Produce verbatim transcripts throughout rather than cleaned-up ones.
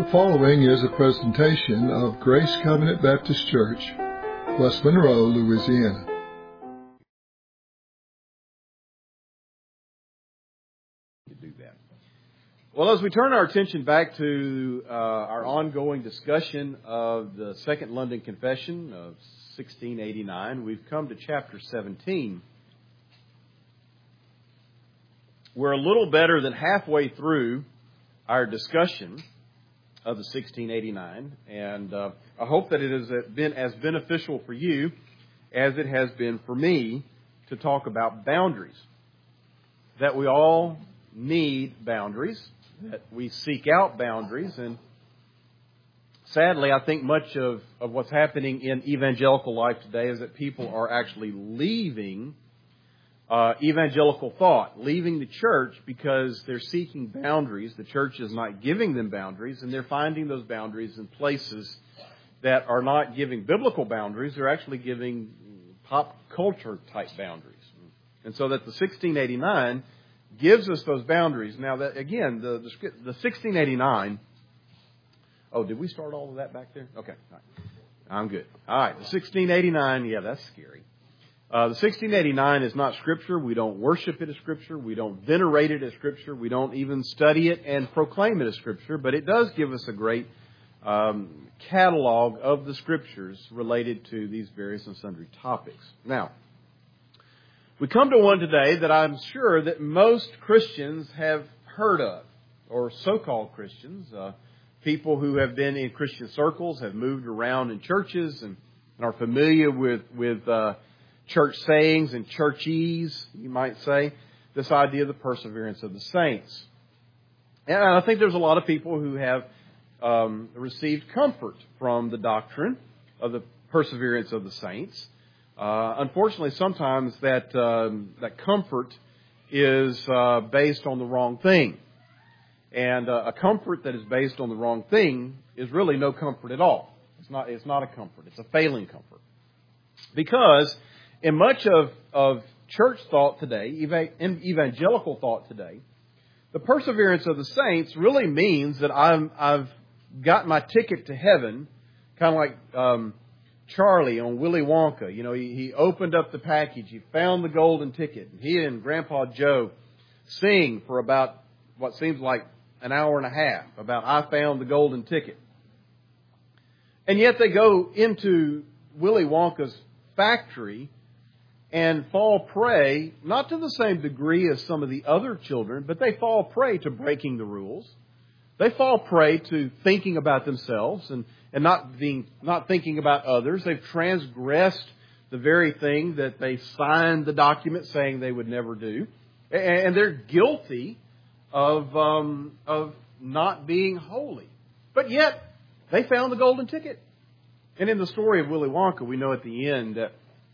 The following is a presentation of Grace Covenant Baptist Church, West Monroe, Louisiana. Do that. Well, as we turn our attention back to uh, our ongoing discussion of the Second London Confession of sixteen eighty-nine, we've come to chapter seventeen. We're a little better than halfway through our discussion of the sixteen eighty-nine, and uh, I hope that it has been as beneficial for you as it has been for me to talk about boundaries. That we all need boundaries, that we seek out boundaries, and sadly, I think much of, of what's happening in evangelical life today is that people are actually leaving Uh, evangelical thought, leaving the church because they're seeking boundaries. The church is not giving them boundaries, and they're finding those boundaries in places that are not giving biblical boundaries. They're actually giving pop culture type boundaries. And so that the sixteen eighty-nine gives us those boundaries. Now, that again, the, the, the sixteen eighty-nine, oh, did we start all of that back there? Okay, all right. I'm good. All right, the sixteen eighty-nine, yeah, that's scary. Uh, the sixteen eighty-nine is not Scripture. We don't worship it as Scripture. We don't venerate it as Scripture. We don't even study it and proclaim it as Scripture. But it does give us a great um, catalog of the Scriptures related to these various and sundry topics. Now, we come to one today that I'm sure that most Christians have heard of, or so-called Christians, uh, people who have been in Christian circles, have moved around in churches, and, and are familiar with with uh, church sayings and churchese, you might say, this idea of the perseverance of the saints. And I think there's a lot of people who have um, received comfort from the doctrine of the perseverance of the saints. Uh, unfortunately, sometimes that um, that comfort is uh, based on the wrong thing. And uh, a comfort that is based on the wrong thing is really no comfort at all. It's not, it's not a comfort. It's a failing comfort. Because in much of, of church thought today, in evangelical thought today, the perseverance of the saints really means that I'm, I've got my ticket to heaven, kind of like um, Charlie on Willy Wonka. You know, he, he opened up the package, he found the golden ticket, and he and Grandpa Joe sing for about what seems like an hour and a half about I found the golden ticket. And yet they go into Willy Wonka's factory and fall prey, not to the same degree as some of the other children, but they fall prey to breaking the rules. They fall prey to thinking about themselves and, and not being not thinking about others. They've transgressed the very thing that they signed the document saying they would never do. And they're guilty of um, of not being holy. But yet, they found the golden ticket. And in the story of Willy Wonka, we know at the end that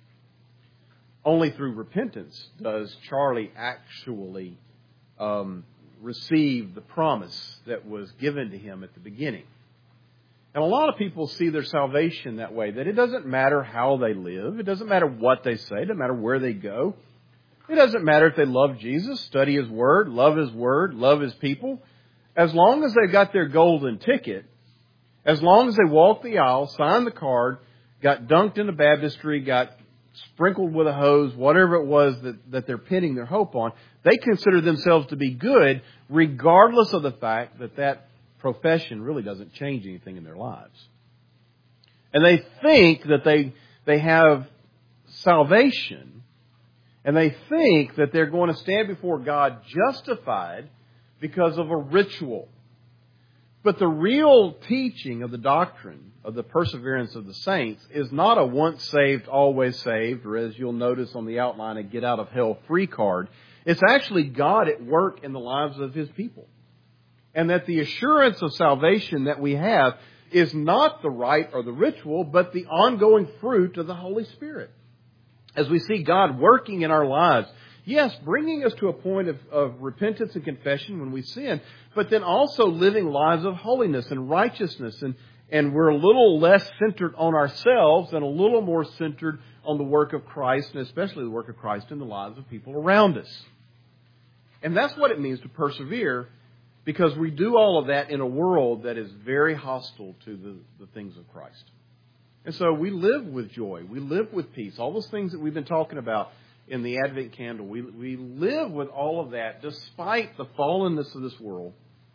only through repentance does Charlie actually um, receive the promise that was given to him at the beginning. And a lot of people see their salvation that way, that it doesn't matter how they live. It doesn't matter what they say. It doesn't matter where they go. It doesn't matter if they love Jesus, study His Word, love His Word, love His people. As long as they've got their golden ticket, as long as they walk the aisle, sign the card, got dunked into baptistry, got sprinkled with a hose, whatever it was that, that they're pinning their hope on, they consider themselves to be good, regardless of the fact that that profession really doesn't change anything in their lives. And they think that they they have salvation, and they think that they're going to stand before God justified because of a ritual. But the real teaching of the doctrine of the perseverance of the saints is not a once saved, always saved, or as you'll notice on the outline, a get out of hell free card. It's actually God at work in the lives of His people. And that the assurance of salvation that we have is not the rite or the ritual, but the ongoing fruit of the Holy Spirit. As we see God working in our lives, yes, bringing us to a point of, of repentance and confession when we sin, but then also living lives of holiness and righteousness. And, and we're a little less centered on ourselves and a little more centered on the work of Christ, and especially the work of Christ in the lives of people around us. And that's what it means to persevere Because we do all of that in a world that is very hostile to the, the things of Christ. And so we live with joy. We live with peace. All those things that we've been talking about in the Advent candle. We, we live with all of that despite the fallenness of this world.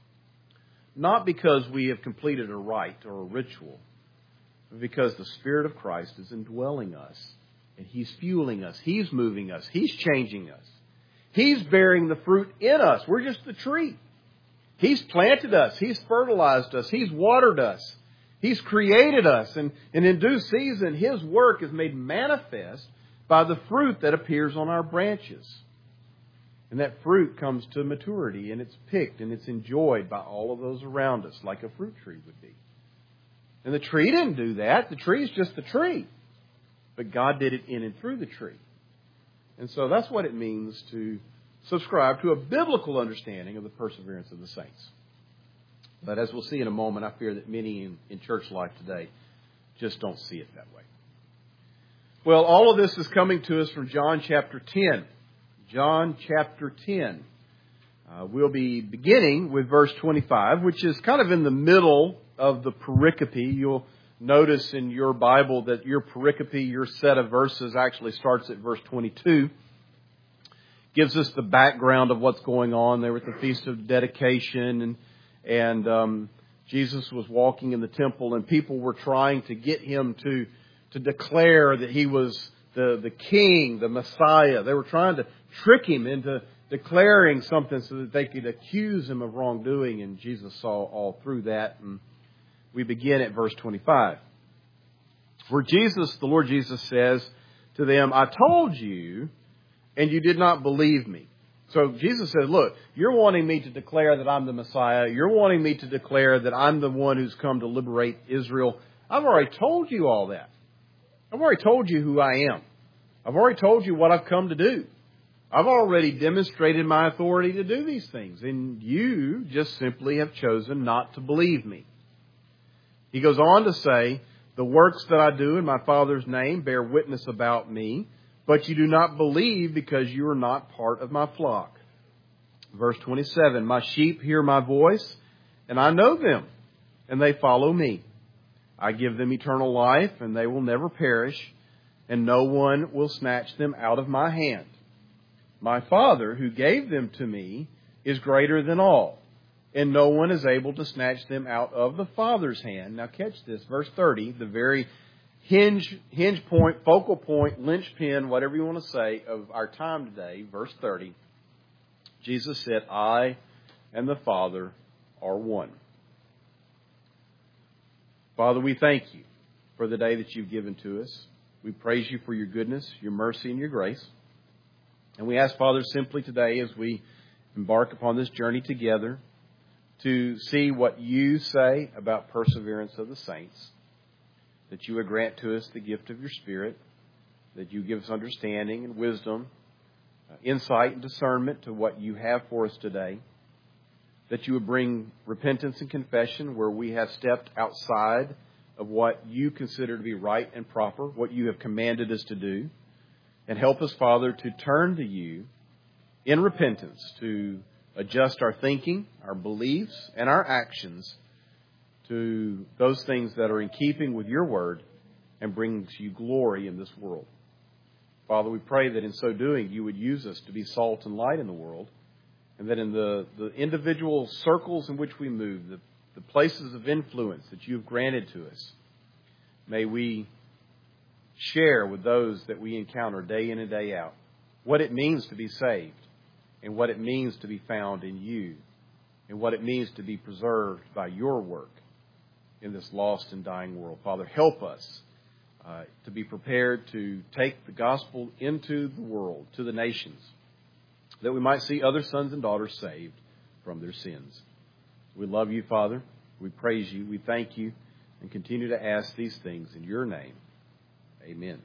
Not because we have completed a rite or a ritual, but because the Spirit of Christ is indwelling us. And He's fueling us. He's moving us. He's changing us. He's bearing the fruit in us. We're just the tree. He's planted us. He's fertilized us. He's watered us. He's created us. And, and in due season, His work is made manifest by the fruit that appears on our branches. And that fruit comes to maturity, and it's picked and it's enjoyed by all of those around us, like a fruit tree would be. And the tree didn't do that. The tree is just the tree. But God did it in and through the tree. And so that's what it means to subscribe to a biblical understanding of the perseverance of the saints. But as we'll see in a moment, I fear that many in, in church life today just don't see it that way. Well, all of this is coming to us from John chapter ten. John chapter ten. Uh, we'll be beginning with verse twenty-five, which is kind of in the middle of the pericope. You'll notice in your Bible that your pericope, your set of verses, actually starts at verse twenty-two. Gives us the background of what's going on there with the Feast of Dedication. And, and um, Jesus was walking in the temple, and people were trying to get Him to, to declare that He was the, the King, the Messiah. They were trying to trick Him into declaring something so that they could accuse Him of wrongdoing. And Jesus saw all through that. And we begin at verse twenty-five. Where Jesus, the Lord Jesus says to them, I told you, and you did not believe me. So Jesus said, look, you're wanting me to declare that I'm the Messiah. You're wanting me to declare that I'm the one who's come to liberate Israel. I've already told you all that. I've already told you who I am. I've already told you what I've come to do. I've already demonstrated my authority to do these things. And you just simply have chosen not to believe me. He goes on to say, the works that I do in my Father's name bear witness about me. But you do not believe because you are not part of my flock. Verse twenty-seven, my sheep hear my voice, and I know them, and they follow me. I give them eternal life, and they will never perish, and no one will snatch them out of my hand. My Father, who gave them to me, is greater than all, and no one is able to snatch them out of the Father's hand. Now catch this, verse thirty, the very Hinge, hinge point, focal point, linchpin, whatever you want to say, of our time today, verse thirty. Jesus said, I and the Father are one. Father, we thank you for the day that you've given to us. We praise you for your goodness, your mercy, and your grace. And we ask, Father, simply today as we embark upon this journey together to see what you say about perseverance of the saints. That you would grant to us the gift of your Spirit, that you give us understanding and wisdom, uh, insight and discernment to what you have for us today, that you would bring repentance and confession where we have stepped outside of what you consider to be right and proper, what you have commanded us to do, and help us, Father, to turn to you in repentance, to adjust our thinking, our beliefs, and our actions to those things that are in keeping with your word and bring to you glory in this world. Father, we pray that in so doing, you would use us to be salt and light in the world, and that in the, the individual circles in which we move, the, the places of influence that you've granted to us, may we share with those that we encounter day in and day out what it means to be saved and what it means to be found in you and what it means to be preserved by your work in this lost and dying world. Father, help us uh, to be prepared to take the gospel into the world, to the nations, that we might see other sons and daughters saved from their sins. We love you, Father. We praise you. We thank you and continue to ask these things in your name. Amen.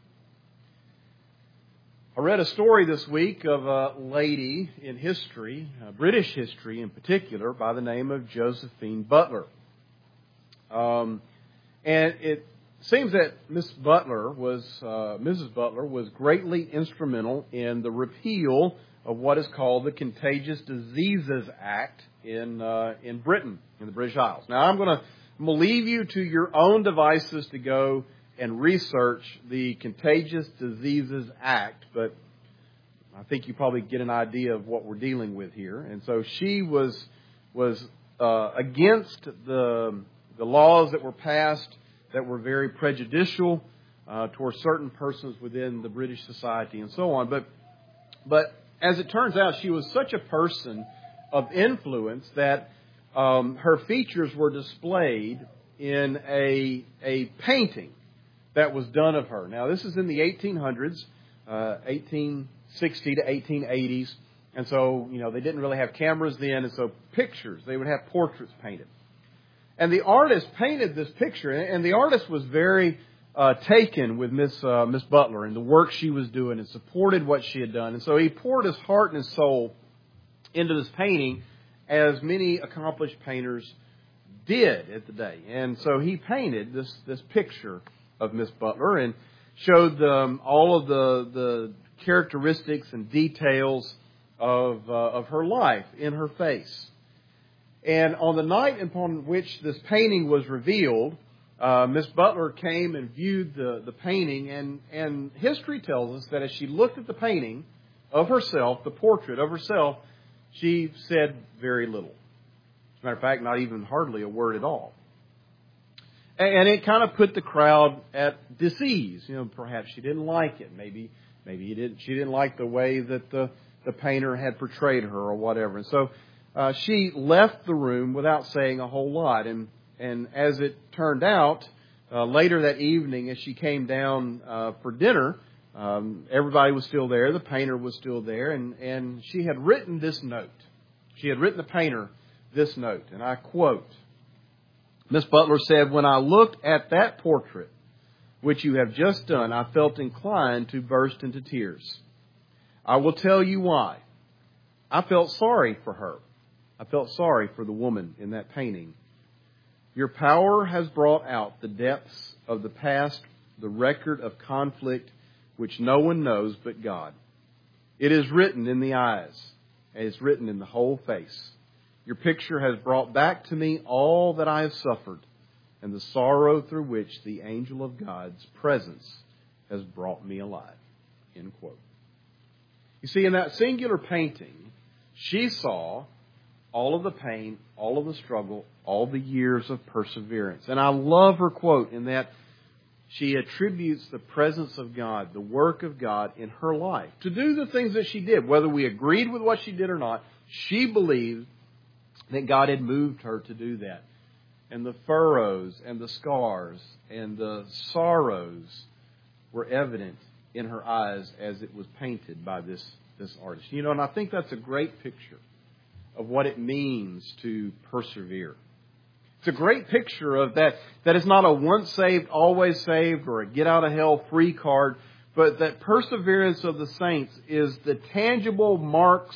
I read a story this week of a lady in history, uh, British history in particular, by the name of Josephine Butler. Um, and it seems that Miss Butler was, uh, Missus Butler was greatly instrumental in the repeal of what is called the Contagious Diseases Act in uh, in Britain, in the British Isles. Now, I'm going to leave you to your own devices to go and research the Contagious Diseases Act, but I think you probably get an idea of what we're dealing with here. And so she was was uh, against the the laws that were passed that were very prejudicial uh, towards certain persons within the British society and so on. But but as it turns out, she was such a person of influence that um, her features were displayed in a a painting that was done of her. Now, this is in the eighteen hundreds, uh, eighteen sixty to eighteen eighties. And so, you know, they didn't really have cameras then. And so pictures, they would have portraits painted. And the artist painted this picture. And the artist was very uh, taken with Miss uh, Miss Butler and the work she was doing and supported what she had done. And so he poured his heart and his soul into this painting, as many accomplished painters did at the day. And so he painted this, this picture of Miss Butler and showed them all of the the characteristics and details of uh, of her life in her face. And on the night upon which this painting was revealed, uh, Miss Butler came and viewed the, the painting, and, and history tells us that as she looked at the painting of herself, the portrait of herself, she said very little. As a matter of fact, not even hardly a word at all. And it kind of put the crowd at disease. You know, perhaps she didn't like it. Maybe maybe he didn't, she didn't like the way that the, the painter had portrayed her or whatever. And so uh, she left the room without saying a whole lot. And, and as it turned out, uh, later that evening as she came down uh, for dinner, um, everybody was still there. The painter was still there. And, and she had written this note. She had written the painter this note. And I quote, Miss Butler said, "When I looked at that portrait, which you have just done, I felt inclined to burst into tears. I will tell you why. I felt sorry for her. I felt sorry for the woman in that painting. Your power has brought out the depths of the past, the record of conflict which no one knows but God. It is written in the eyes, and it's written in the whole face. Your picture has brought back to me all that I have suffered and the sorrow through which the angel of God's presence has brought me alive." End quote. You see, in that singular painting, she saw all of the pain, all of the struggle, all the years of perseverance. And I love her quote in that she attributes the presence of God, the work of God in her life, to do the things that she did. Whether we agreed with what she did or not, she believed that God had moved her to do that. And the furrows and the scars and the sorrows were evident in her eyes as it was painted by this, this artist. You know, and I think that's a great picture of what it means to persevere. It's a great picture of that, that it's not a once saved, always saved, or a get out of hell free card, but that perseverance of the saints is the tangible marks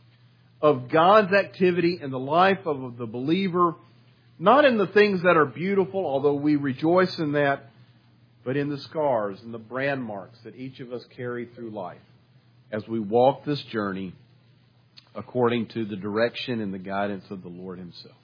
of God's activity in the life of the believer, not in the things that are beautiful, although we rejoice in that, but in the scars and the brand marks that each of us carry through life as we walk this journey according to the direction and the guidance of the Lord Himself.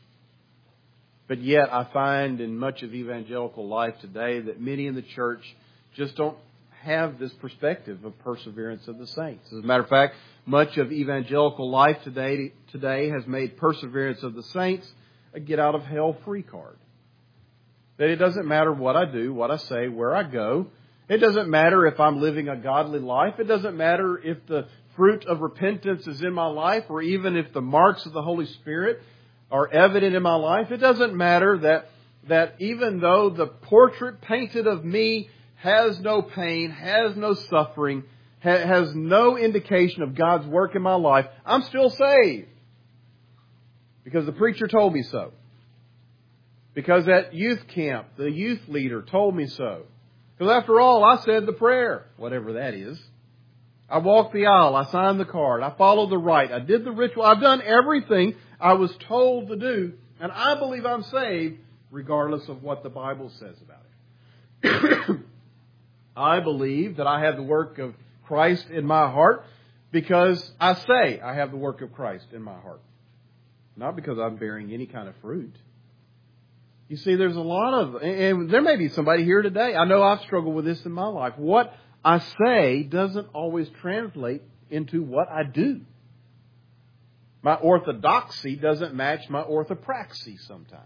But yet I find in much of evangelical life today that many in the church just don't have this perspective of perseverance of the saints. As a matter of fact, much of evangelical life today today has made perseverance of the saints a get out of hell free card. That it doesn't matter what I do, what I say, where I go. It doesn't matter if I'm living a godly life. It doesn't matter if the fruit of repentance is in my life, or even if the marks of the Holy Spirit are evident in my life. It doesn't matter that that even though the portrait painted of me has no pain, has no suffering, ha- has no indication of God's work in my life, I'm still saved. Because the preacher told me so. Because at youth camp, the youth leader told me so. Because after all, I said the prayer, whatever that is. I walked the aisle, I signed the card, I followed the rite, I did the ritual, I've done everything I was told to do, and I believe I'm saved regardless of what the Bible says about it. I believe that I have the work of Christ in my heart, because I say I have the work of Christ in my heart. Not because I'm bearing any kind of fruit. You see, there's a lot of, and there may be somebody here today. I know I've struggled with this in my life. What I say doesn't always translate into what I do. My orthodoxy doesn't match my orthopraxy sometimes.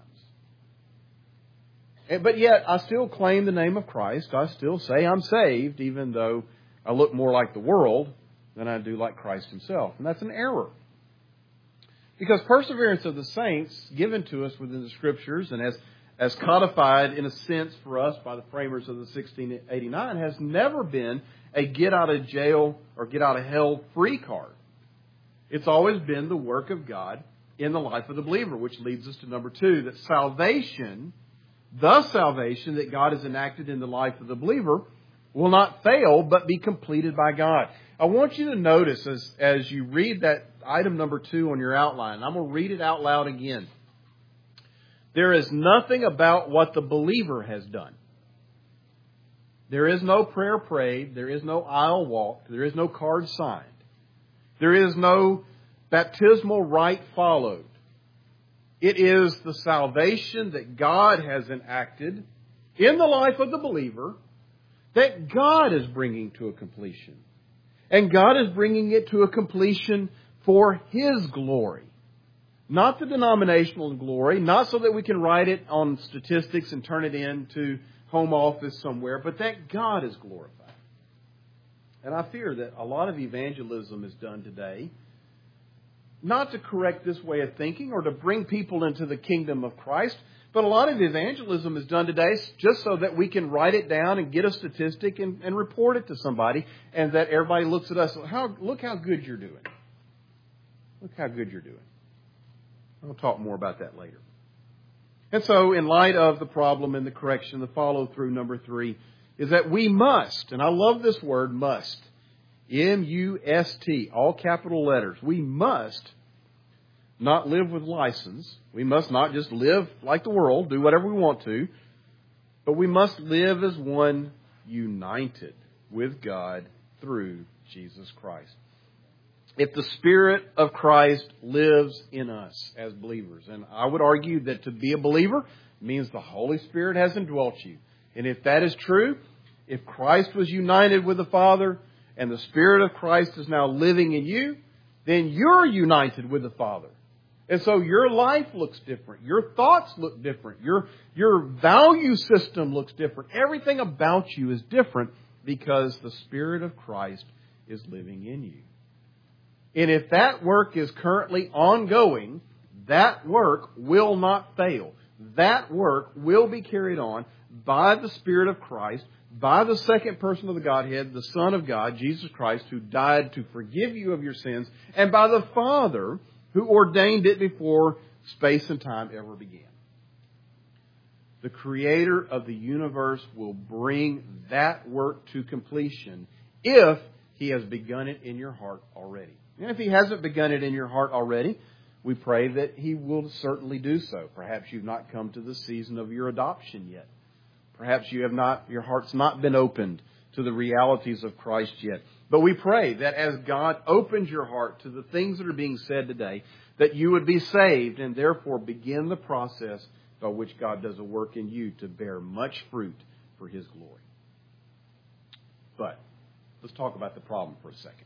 But yet, I still claim the name of Christ. I still say I'm saved, even though I look more like the world than I do like Christ Himself. And that's an error. Because perseverance of the saints, given to us within the Scriptures, and as, as codified in a sense for us by the framers of the sixteen eighty-nine, has never been a get out of jail or get out of hell free card. It's always been the work of God in the life of the believer, which leads us to number two, that salvation, the salvation that God has enacted in the life of the believer, will not fail, but be completed by God. I want you to notice as, as you read that item number two on your outline, I'm going to read it out loud again. There is nothing about what the believer has done. There is no prayer prayed. There is no aisle walked. There is no card signed. There is no baptismal rite followed. It is the salvation that God has enacted in the life of the believer that God is bringing to a completion. And God is bringing it to a completion for His glory. Not the denominational glory, not so that we can write it on statistics and turn it into home office somewhere, but that God is glorified. And I fear that a lot of evangelism is done today, not to correct this way of thinking or to bring people into the kingdom of Christ, but a lot of evangelism is done today just so that we can write it down and get a statistic and, and report it to somebody, and that everybody looks at us, how, look how good you're doing. Look how good you're doing. I'll talk more about that later. And so, in light of the problem and the correction, the follow-through, number three, is that we must, and I love this word, must, M U S T, all capital letters. We must not live with license. We must not just live like the world, do whatever we want to, but we must live as one united with God through Jesus Christ. If the Spirit of Christ lives in us as believers, and I would argue that to be a believer means the Holy Spirit has indwelt you. And if that is true, if Christ was united with the Father and the Spirit of Christ is now living in you, then you're united with the Father. And so your life looks different. Your thoughts look different. Your, your value system looks different. Everything about you is different because the Spirit of Christ is living in you. And if that work is currently ongoing, that work will not fail. That work will be carried on by the Spirit of Christ, by the second person of the Godhead, the Son of God, Jesus Christ, who died to forgive you of your sins, and by the Father, who ordained it before space and time ever began. The Creator of the universe will bring that work to completion if He has begun it in your heart already. And if He hasn't begun it in your heart already, we pray that He will certainly do so. Perhaps you've not come to the season of your adoption yet. Perhaps you have not, your heart's not been opened to the realities of Christ yet. But we pray that as God opens your heart to the things that are being said today, that you would be saved and therefore begin the process by which God does a work in you to bear much fruit for His glory. But let's talk about the problem for a second.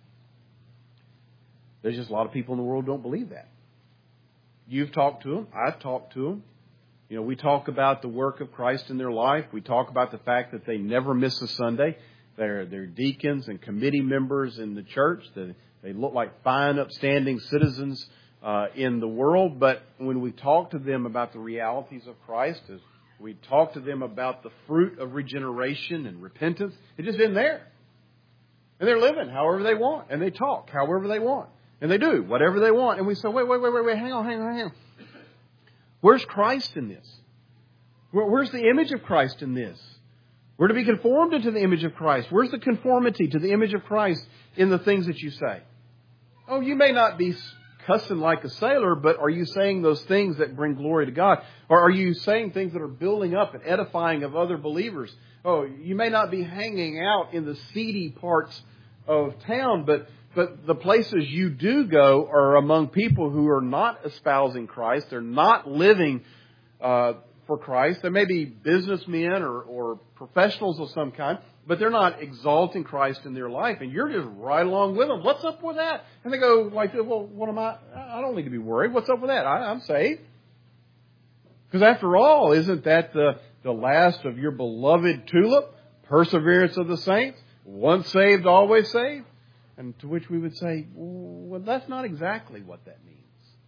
There's just a lot of people in the world who don't believe that. You've talked to them. I've talked to them. You know, we talk about the work of Christ in their life. We talk about the fact that they never miss a Sunday. They're, they're deacons and committee members in the church. They, they look like fine, upstanding citizens uh, in the world. But when we talk to them about the realities of Christ, as we talk to them about the fruit of regeneration and repentance, it just isn't there. And they're living however they want. And they talk however they want. And they do whatever they want. And we say, wait, wait, wait, wait, wait, hang on, hang on, hang on. Where's Christ in this? Where, where's the image of Christ in this? We're to be conformed into the image of Christ. Where's the conformity to the image of Christ in the things that you say? Oh, you may not be cussing like a sailor, but are you saying those things that bring glory to God? Or are you saying things that are building up and edifying of other believers? Oh, you may not be hanging out in the seedy parts of town, but But the places you do go are among people who are not espousing Christ. They're not living uh, for Christ. They may be businessmen or, or professionals of some kind, but they're not exalting Christ in their life. And you're just right along with them. What's up with that? And they go like, well, what am I? I don't need to be worried. What's up with that? I, I'm saved. Because after all, isn't that the, the last of your beloved tulip? Perseverance of the saints? Once saved, always saved? And to which we would say, well, that's not exactly what that means.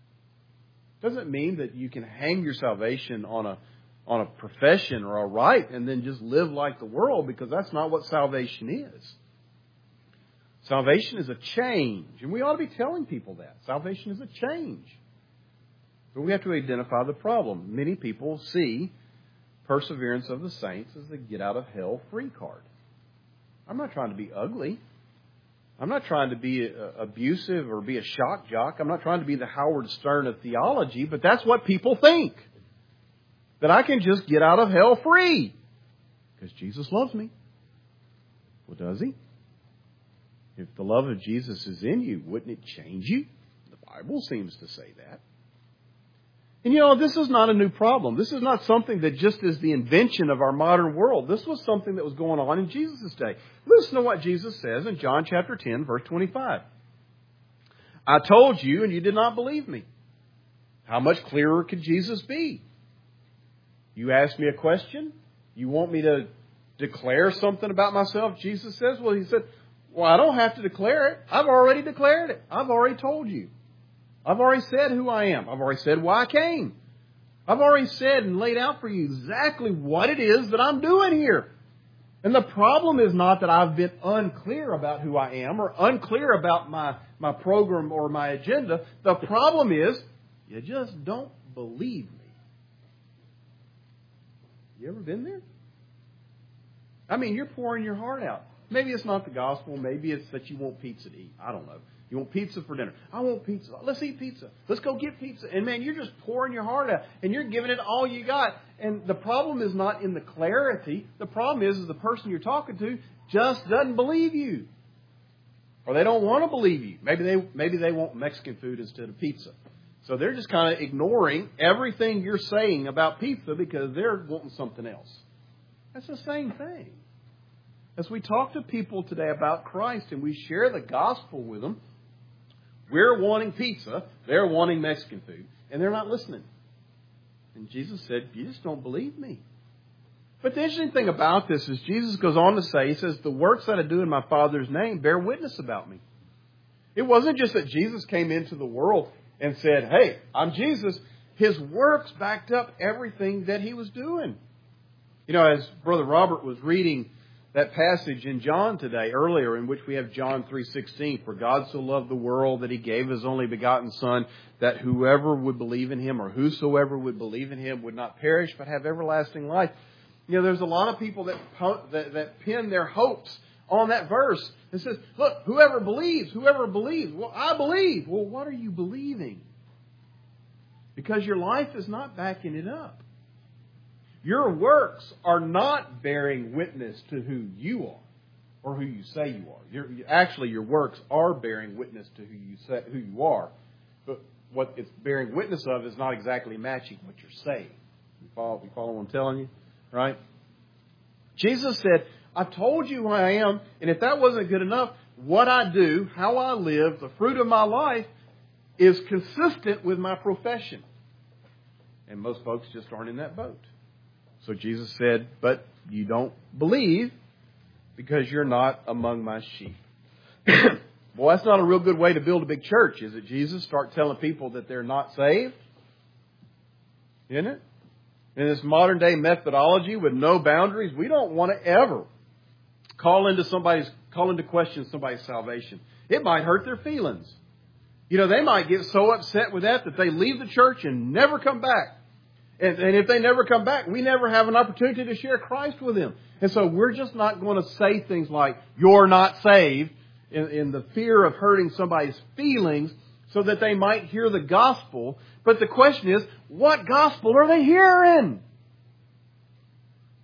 It doesn't mean that you can hang your salvation on a on a profession or a rite and then just live like the world, because that's not what salvation is. Salvation is a change, and we ought to be telling people that. Salvation is a change. But we have to identify the problem. Many people see perseverance of the saints as the get out of hell free card. I'm not trying to be ugly. I'm not trying to be uh, abusive or be a shock jock. I'm not trying to be the Howard Stern of theology, but that's what people think. That I can just get out of hell free. Because Jesus loves me. Well, does He? If the love of Jesus is in you, wouldn't it change you? The Bible seems to say that. And you know, this is not a new problem. This is not something that just is the invention of our modern world. This was something that was going on in Jesus' day. Listen to what Jesus says in John chapter ten, verse twenty-five. I told you, and you did not believe me. How much clearer could Jesus be? You ask me a question? You want me to declare something about myself? Jesus says, well, He said, well, I don't have to declare it. I've already declared it. I've already told you. I've already said who I am. I've already said why I came. I've already said and laid out for you exactly what it is that I'm doing here. And the problem is not that I've been unclear about who I am or unclear about my, my program or my agenda. The problem is you just don't believe me. You ever been there? I mean, you're pouring your heart out. Maybe it's not the gospel. Maybe it's that you want pizza to eat. I don't know. You want pizza for dinner. I want pizza. Let's eat pizza. Let's go get pizza. And man, you're just pouring your heart out and you're giving it all you got. And the problem is not in the clarity. The problem is, is the person you're talking to just doesn't believe you. Or they don't want to believe you. Maybe they, maybe they want Mexican food instead of pizza. So they're just kind of ignoring everything you're saying about pizza because they're wanting something else. That's the same thing. As we talk to people today about Christ and we share the gospel with them, we're wanting pizza, they're wanting Mexican food, and they're not listening. And Jesus said, you just don't believe me. But the interesting thing about this is Jesus goes on to say, He says, the works that I do in my Father's name bear witness about me. It wasn't just that Jesus came into the world and said, hey, I'm Jesus. His works backed up everything that He was doing. You know, as Brother Robert was reading that passage in John today, earlier, in which we have John three sixteen, for God so loved the world that He gave His only begotten Son, that whoever would believe in Him or whosoever would believe in Him would not perish but have everlasting life. You know, there's a lot of people that that, that pin their hopes on that verse. It says, look, whoever believes, whoever believes. Well, I believe. Well, what are you believing? Because your life is not backing it up. Your works are not bearing witness to who you are or who you say you are. You're, actually, your works are bearing witness to who you say, who you are. But what it's bearing witness of is not exactly matching what you're saying. You follow, you follow what I'm telling you? Right? Jesus said, I've told you who I am, and if that wasn't good enough, what I do, how I live, the fruit of my life is consistent with my profession. And most folks just aren't in that boat. So Jesus said, but you don't believe because you're not among my sheep. Well, that's not a real good way to build a big church, is it, Jesus? Start telling people that they're not saved? Isn't it? In this modern day methodology with no boundaries, we don't want to ever call into somebody's, call into question somebody's salvation. It might hurt their feelings. You know, they might get so upset with that that they leave the church and never come back. And, and if they never come back, we never have an opportunity to share Christ with them. And so we're just not going to say things like, you're not saved, in, in the fear of hurting somebody's feelings so that they might hear the gospel. But the question is, what gospel are they hearing?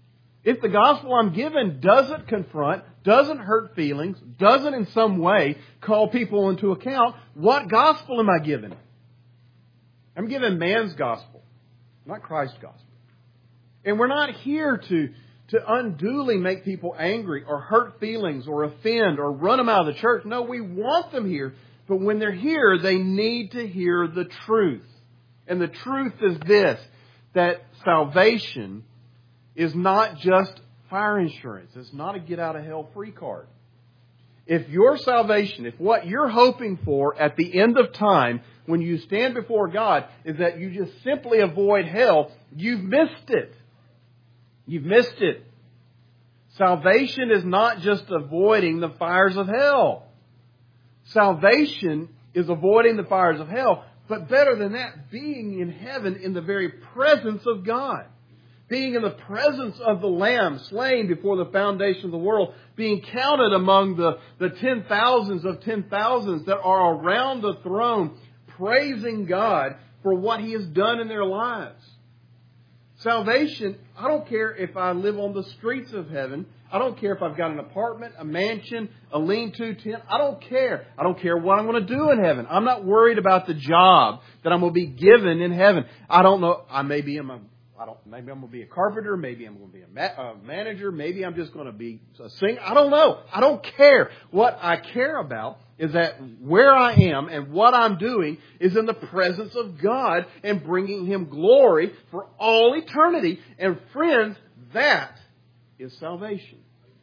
If the gospel I'm given doesn't confront, doesn't hurt feelings, doesn't in some way call people into account, what gospel am I given? I'm given man's gospel, not Christ's gospel. And we're not here to, to unduly make people angry or hurt feelings or offend or run them out of the church. No, we want them here. But when they're here, they need to hear the truth. And the truth is this, that salvation is not just fire insurance. It's not a get-out-of-hell-free card. If your salvation, if what you're hoping for at the end of time, when you stand before God, is that you just simply avoid hell, you've missed it. You've missed it. Salvation is not just avoiding the fires of hell. Salvation is avoiding the fires of hell, but better than that, being in heaven in the very presence of God. Being in the presence of the Lamb slain before the foundation of the world. Being counted among the, the ten thousands of ten thousands that are around the throne, praising God for what He has done in their lives. Salvation, I don't care if I live on the streets of heaven. I don't care if I've got an apartment, a mansion, a lean-to tent. I don't care. I don't care what I'm going to do in heaven. I'm not worried about the job that I'm going to be given in heaven. I don't know. I may be in my, I don't, maybe I'm going to be a carpenter. Maybe I'm going to be a, ma- a manager. Maybe I'm just going to be a singer. I don't know. I don't care. What I care about is that where I am and what I'm doing is in the presence of God and bringing Him glory for all eternity. And friends, that is salvation.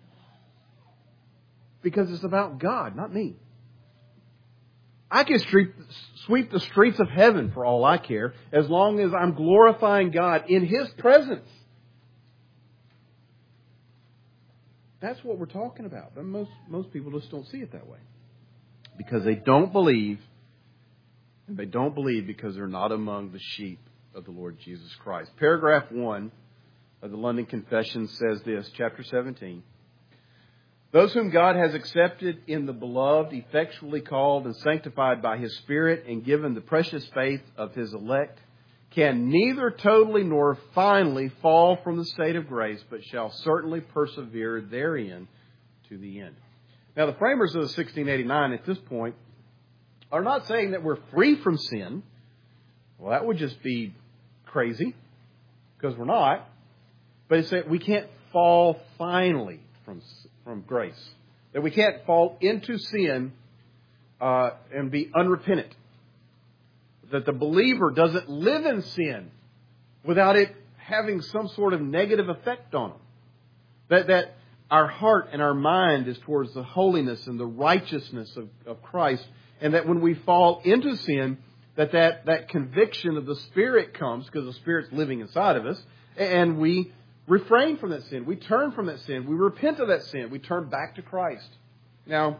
Because it's about God, not me. I can street, sweep the streets of heaven for all I care, as long as I'm glorifying God in His presence. That's what we're talking about. But most, most people just don't see it that way. Because they don't believe, and they don't believe because they're not among the sheep of the Lord Jesus Christ. Paragraph one of the London Confession says this, chapter seventeen. Those whom God has accepted in the beloved, effectually called and sanctified by His Spirit and given the precious faith of His elect, can neither totally nor finally fall from the state of grace, but shall certainly persevere therein to the end. Now, the framers of the sixteen eighty-nine at this point are not saying that we're free from sin. Well, that would just be crazy, because we're not. But it's that we can't fall finally from, from grace. That we can't fall into sin uh, and be unrepentant. That the believer doesn't live in sin without it having some sort of negative effect on them. That that our heart and our mind is towards the holiness and the righteousness of, of Christ. And that when we fall into sin, that, that that conviction of the Spirit comes, because the Spirit's living inside of us, and we refrain from that sin. We turn from that sin. We repent of that sin. We turn back to Christ. Now,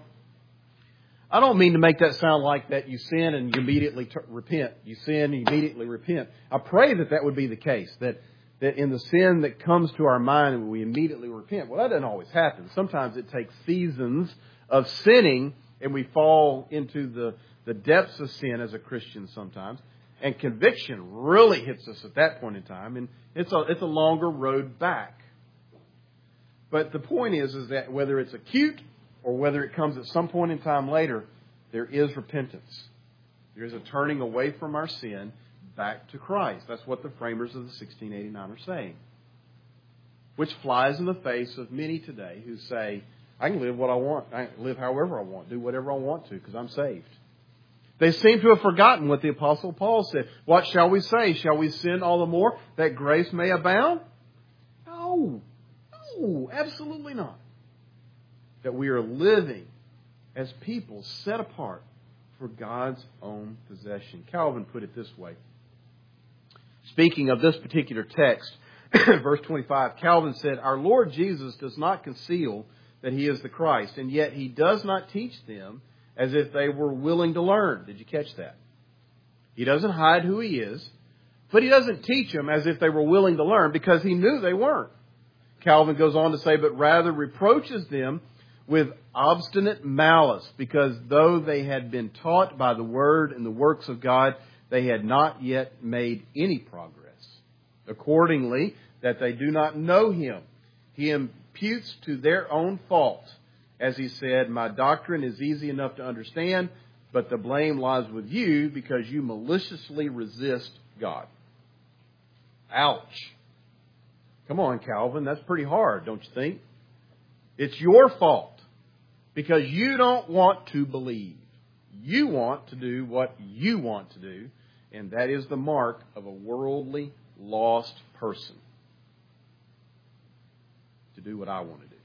I don't mean to make that sound like that you sin and you immediately t- repent. You sin and you immediately repent. I pray that that would be the case, that that in the sin that comes to our mind, we immediately repent. Well, that doesn't always happen. Sometimes it takes seasons of sinning, and we fall into the, the depths of sin as a Christian sometimes. And conviction really hits us at that point in time, and it's a, it's a longer road back. But the point is, is that whether it's acute or whether it comes at some point in time later, there is repentance. There is a turning away from our sin back to Christ. That's what the framers of the sixteen eighty-nine are saying. Which flies in the face of many today who say, I can live what I want. I can live however I want. Do whatever I want to because I'm saved. They seem to have forgotten what the Apostle Paul said. What shall we say? Shall we sin all the more that grace may abound? No. No, absolutely not. That we are living as people set apart for God's own possession. Calvin put it this way. Speaking of this particular text, verse twenty-five, Calvin said, Our Lord Jesus does not conceal that He is the Christ, and yet He does not teach them as if they were willing to learn. Did you catch that? He doesn't hide who He is, but He doesn't teach them as if they were willing to learn because He knew they weren't. Calvin goes on to say, but rather reproaches them with obstinate malice, because though they had been taught by the Word and the works of God, they had not yet made any progress. Accordingly, that they do not know Him, He imputes to their own fault. As he said, my doctrine is easy enough to understand, but the blame lies with you because you maliciously resist God. Ouch. Come on, Calvin. That's pretty hard, don't you think? It's your fault because you don't want to believe. You want to do what you want to do, and that is the mark of a worldly, lost person. To do what I want to do.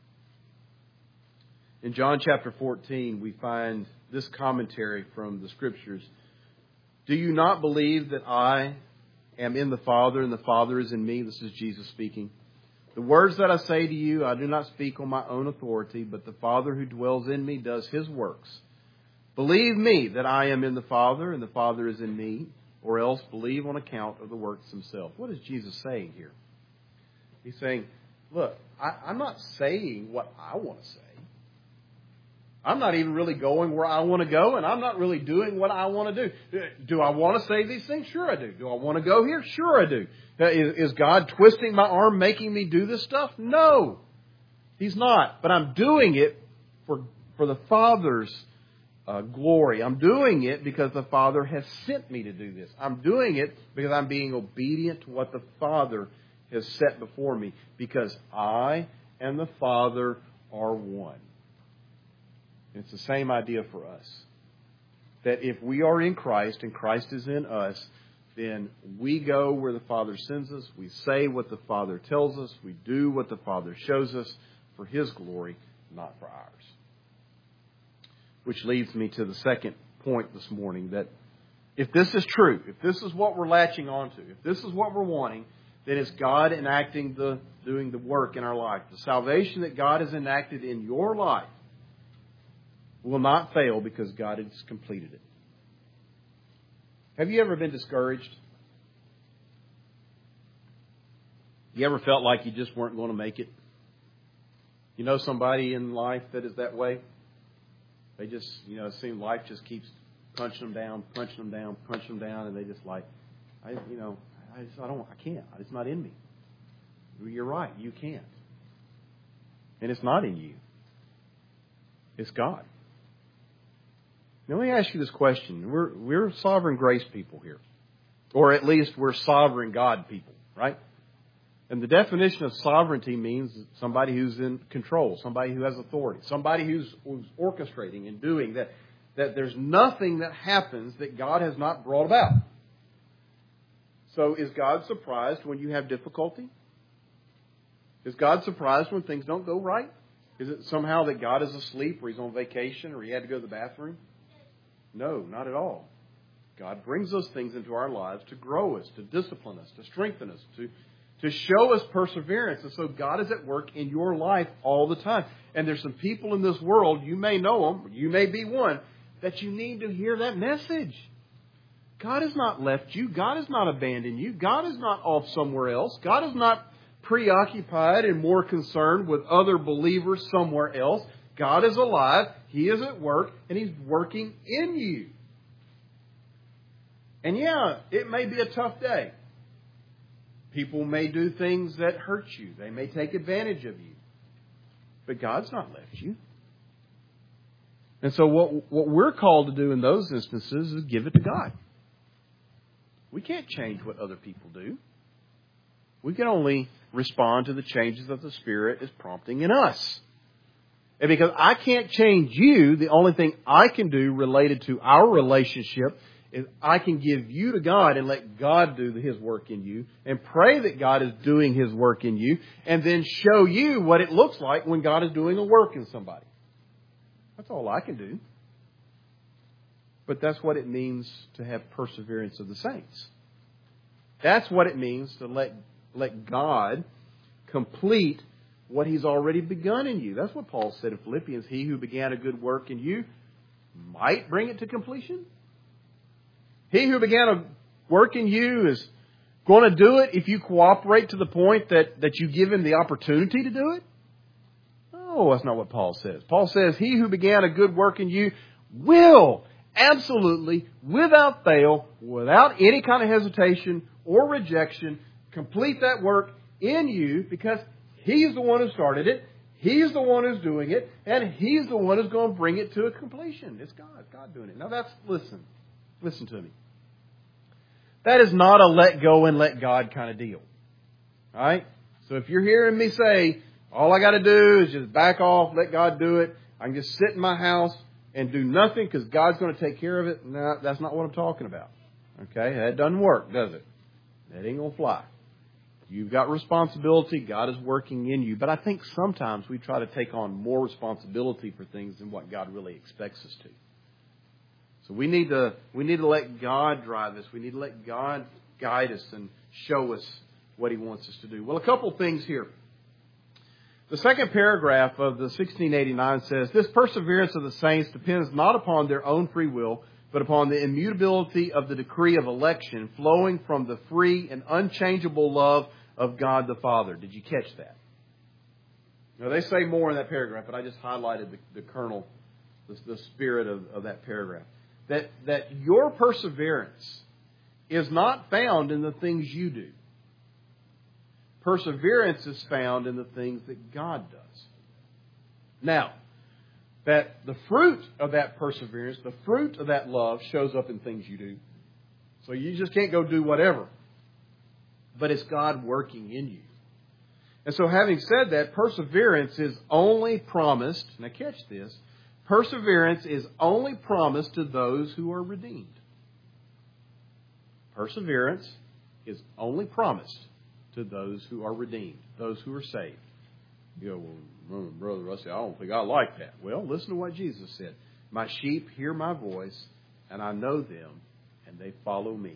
In John chapter fourteen, we find this commentary from the Scriptures. Do you not believe that I am in the Father and the Father is in me? This is Jesus speaking. The words that I say to you, I do not speak on my own authority, but the Father who dwells in me does His works. Believe me that I am in the Father and the Father is in me, or else believe on account of the works themselves. What is Jesus saying here? He's saying, look, I, I'm not saying what I want to say. I'm not even really going where I want to go, and I'm not really doing what I want to do. Do I want to say these things? Sure I do. Do I want to go here? Sure I do. Is, is God twisting my arm, making me do this stuff? No, He's not. But I'm doing it for, for the Father's uh, glory. I'm doing it because the Father has sent me to do this. I'm doing it because I'm being obedient to what the Father has set before me, because I and the Father are one. It's the same idea for us. That if we are in Christ and Christ is in us, then we go where the Father sends us. We say what the Father tells us. We do what the Father shows us for His glory, not for ours. Which leads me to the second point this morning, that if this is true, if this is what we're latching onto, if this is what we're wanting, then it's God enacting the, doing the work in our life. The salvation that God has enacted in your life will not fail because God has completed it. Have you ever been discouraged? You ever felt like you just weren't going to make it? You know somebody in life that is that way? They just, you know, it seems life just keeps punching them down, punching them down, punching them down, and they just like, I, you know, I just, I don't, I can't. It's not in me. You're right. You can't. And it's not in you. It's God. Now, let me ask you this question. We're, we're sovereign grace people here. Or at least we're sovereign God people, right? And the definition of sovereignty means somebody who's in control, somebody who has authority, somebody who's, who's orchestrating and doing that, that there's nothing that happens that God has not brought about. So is God surprised when you have difficulty? Is God surprised when things don't go right? Is it somehow that God is asleep or He's on vacation or He had to go to the bathroom? No, not at all. God brings those things into our lives to grow us, to discipline us, to strengthen us, to, to show us perseverance. And so God is at work in your life all the time. And there's some people in this world, you may know them, you may be one, that you need to hear that message. God has not left you. God has not abandoned you. God is not off somewhere else. God is not preoccupied and more concerned with other believers somewhere else. God is alive. He is at work, and He's working in you. And yeah, it may be a tough day. People may do things that hurt you. They may take advantage of you. But God's not left you. And so what, what we're called to do in those instances is give it to God. We can't change what other people do. We can only respond to the changes that the Spirit is prompting in us. And because I can't change you, the only thing I can do related to our relationship is I can give you to God and let God do His work in you and pray that God is doing His work in you and then show you what it looks like when God is doing a work in somebody. That's all I can do. But that's what it means to have perseverance of the saints. That's what it means to let, let God complete what He's already begun in you. That's what Paul said in Philippians. He who began a good work in you might bring it to completion. He who began a work in you is going to do it if you cooperate to the point that, that you give Him the opportunity to do it. No, that's not what Paul says. Paul says, he who began a good work in you will absolutely, without fail, without any kind of hesitation or rejection, complete that work in you because He's the one who started it. He's the one who's doing it. And He's the one who's going to bring it to a completion. It's God. It's God doing it. Now that's, listen. Listen to me. That is not a let go and let God kind of deal. All right? So if you're hearing me say, all I got to do is just back off, let God do it. I can just sit in my house and do nothing because God's going to take care of it. No, that's not what I'm talking about. Okay? That doesn't work, does it? That ain't going to fly. You've got responsibility. God is working in you. But I think sometimes we try to take on more responsibility for things than what God really expects us to. So we need to we need to let God drive us. We need to let God guide us and show us what He wants us to do. Well, a couple things here. The second paragraph of the sixteen eighty-nine says, "This perseverance of the saints depends not upon their own free will, but upon the immutability of the decree of election flowing from the free and unchangeable love of God the Father." Did you catch that? Now, they say more in that paragraph, but I just highlighted the, the kernel, the, the spirit of, of that paragraph. That, that your perseverance is not found in the things you do. Perseverance is found in the things that God does. Now, that the fruit of that perseverance, the fruit of that love shows up in things you do. So you just can't go do whatever. But it's God working in you. And so having said that, perseverance is only promised, now catch this, perseverance is only promised to those who are redeemed. Perseverance is only promised to those who are redeemed, those who are saved. You go, well, Brother Rusty, I don't think I like that. Well, listen to what Jesus said. "My sheep hear my voice, and I know them, and they follow me."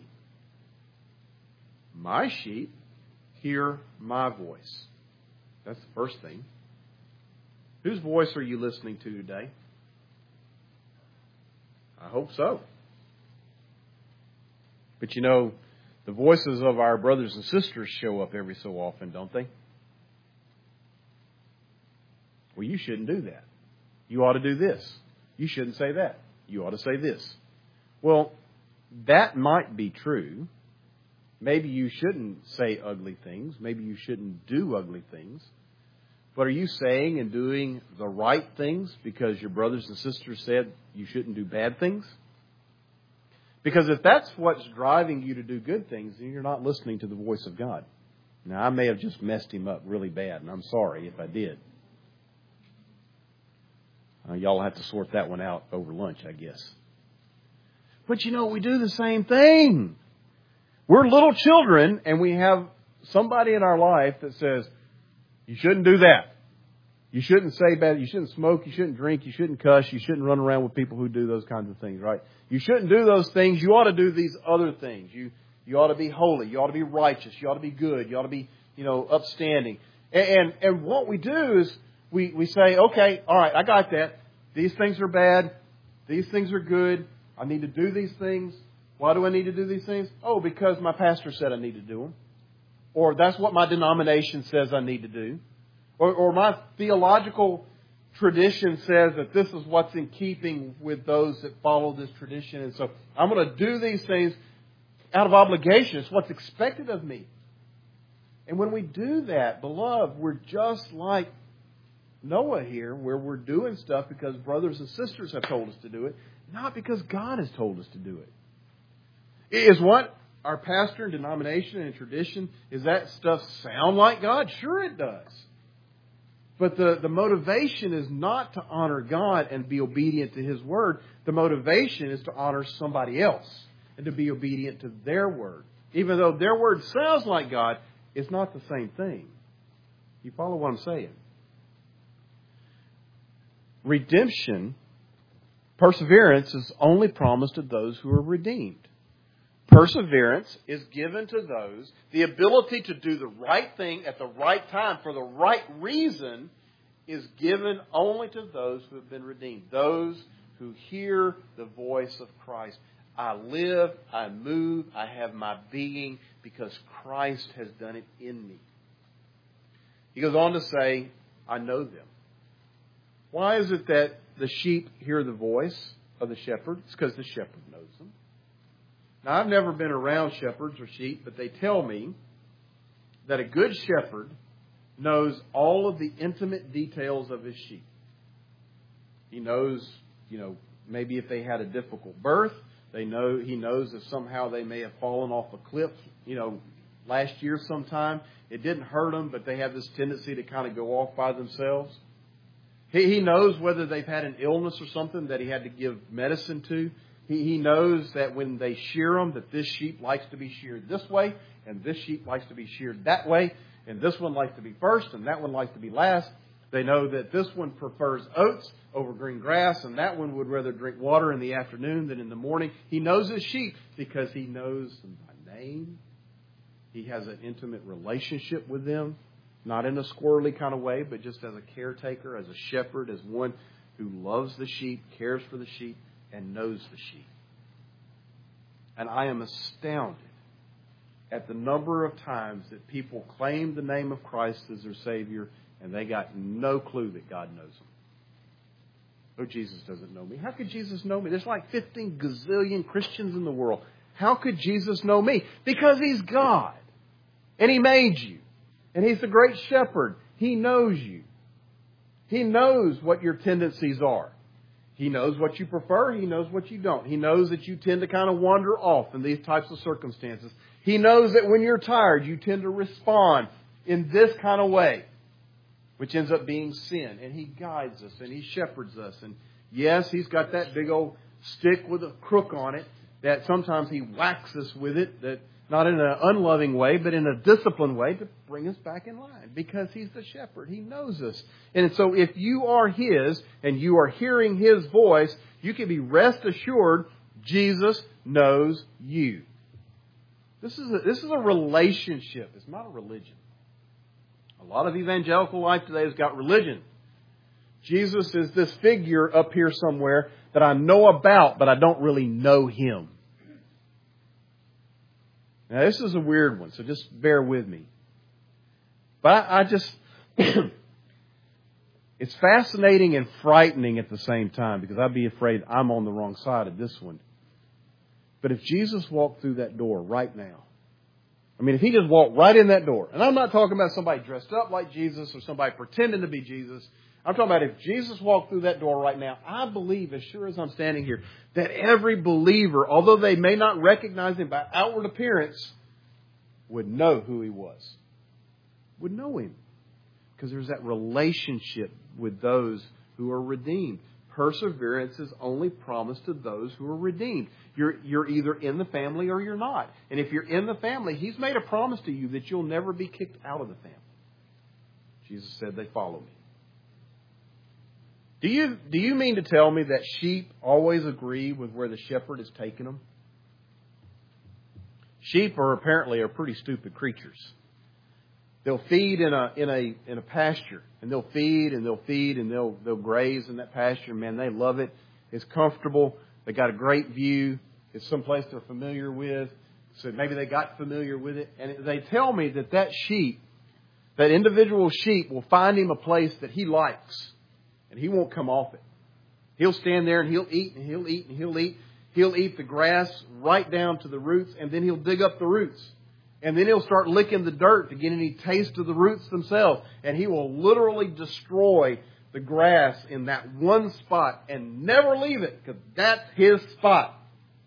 My sheep hear my voice. That's the first thing. Whose voice are you listening to today? I hope so. But you know, the voices of our brothers and sisters show up every so often, don't they? Well, you shouldn't do that. You ought to do this. You shouldn't say that. You ought to say this. Well, that might be true. Maybe you shouldn't say ugly things. Maybe you shouldn't do ugly things. But are you saying and doing the right things because your brothers and sisters said you shouldn't do bad things? Because if that's what's driving you to do good things, then you're not listening to the voice of God. Now, I may have just messed him up really bad, and I'm sorry if I did. Uh, y'all have to sort that one out over lunch, I guess. But you know, we do the same thing. We're little children, and we have somebody in our life that says, you shouldn't do that. You shouldn't say bad. You shouldn't smoke. You shouldn't drink. You shouldn't cuss. You shouldn't run around with people who do those kinds of things, right? You shouldn't do those things. You ought to do these other things. You you ought to be holy. You ought to be righteous. You ought to be good. You ought to be, you know, upstanding. And and, and what we do is we, we say, okay, all right, I got that. These things are bad. These things are good. I need to do these things. Why do I need to do these things? Oh, because my pastor said I need to do them. Or that's what my denomination says I need to do. Or, or my theological tradition says that this is what's in keeping with those that follow this tradition. And so I'm going to do these things out of obligation. It's what's expected of me. And when we do that, beloved, we're just like Noah here, where we're doing stuff because brothers and sisters have told us to do it, not because God has told us to do it. Is what our pastor and denomination and tradition, is that stuff sound like God? Sure it does. But the, the motivation is not to honor God and be obedient to His Word. The motivation is to honor somebody else and to be obedient to their Word. Even though their Word sounds like God, it's not the same thing. You follow what I'm saying? Redemption, perseverance is only promised to those who are redeemed. Perseverance is given to those, the ability to do the right thing at the right time for the right reason is given only to those who have been redeemed. Those who hear the voice of Christ. I live, I move, I have my being because Christ has done it in me. He goes on to say, I know them. Why is it that the sheep hear the voice of the shepherd? It's because the shepherd knows them. Now, I've never been around shepherds or sheep, but they tell me that a good shepherd knows all of the intimate details of his sheep. He knows, you know, maybe if they had a difficult birth. They know He knows if somehow they may have fallen off a cliff, you know, last year sometime. It didn't hurt them, but they have this tendency to kind of go off by themselves. He, he knows whether they've had an illness or something that He had to give medicine to. He, he knows that when they shear them, that this sheep likes to be sheared this way, and this sheep likes to be sheared that way, and this one likes to be first, and that one likes to be last. They know that this one prefers oats over green grass, and that one would rather drink water in the afternoon than in the morning. He knows his sheep because He knows them by name. He has an intimate relationship with them, not in a squirrely kind of way, but just as a caretaker, as a shepherd, as one who loves the sheep, cares for the sheep, and knows the sheep. And I am astounded at the number of times that people claim the name of Christ as their Savior, and they got no clue that God knows them. Oh, Jesus doesn't know me. How could Jesus know me? There's like fifteen gazillion Christians in the world. How could Jesus know me? Because He's God. And He made you. And He's the great shepherd. He knows you. He knows what your tendencies are. He knows what you prefer. He knows what you don't. He knows that you tend to kind of wander off in these types of circumstances. He knows that when you're tired, you tend to respond in this kind of way, which ends up being sin. And He guides us and He shepherds us. And yes, He's got that big old stick with a crook on it that sometimes He whacks us with it, that not in an unloving way, but in a disciplined way to bring us back in line, because He's the shepherd. He knows us. And so if you are His and you are hearing His voice, you can be rest assured Jesus knows you. This is a, this is a relationship. It's not a religion. A lot of evangelical life today has got religion. Jesus is this figure up here somewhere that I know about, but I don't really know Him. Now, this is a weird one, so just bear with me. But I, I just... it's fascinating and frightening at the same time, because I'd be afraid I'm on the wrong side of this one. But if Jesus walked through that door right now, I mean, if He just walked right in that door, and I'm not talking about somebody dressed up like Jesus or somebody pretending to be Jesus. I'm talking about if Jesus walked through that door right now, I believe, as sure as I'm standing here, that every believer, although they may not recognize Him by outward appearance, would know who He was. Would know Him. Because there's that relationship with those who are redeemed. Perseverance is only promised to those who are redeemed. You're, you're either in the family or you're not. And if you're in the family, He's made a promise to you that you'll never be kicked out of the family. Jesus said, they follow me. Do you, do you mean to tell me that sheep always agree with where the shepherd is taking them? Sheep are apparently are pretty stupid creatures. They'll feed in a in a in a pasture, and they'll feed and they'll feed and they'll they'll graze in that pasture. Man, they love it. It's comfortable. They got a great view. It's someplace they're familiar with. So maybe they got familiar with it, and they tell me that that sheep, that individual sheep, will find him a place that he likes, and he won't come off it. He'll stand there and he'll eat and he'll eat and he'll eat. He'll eat the grass right down to the roots, and then he'll dig up the roots. And then he'll start licking the dirt to get any taste of the roots themselves. And he will literally destroy the grass in that one spot and never leave it, because that's his spot.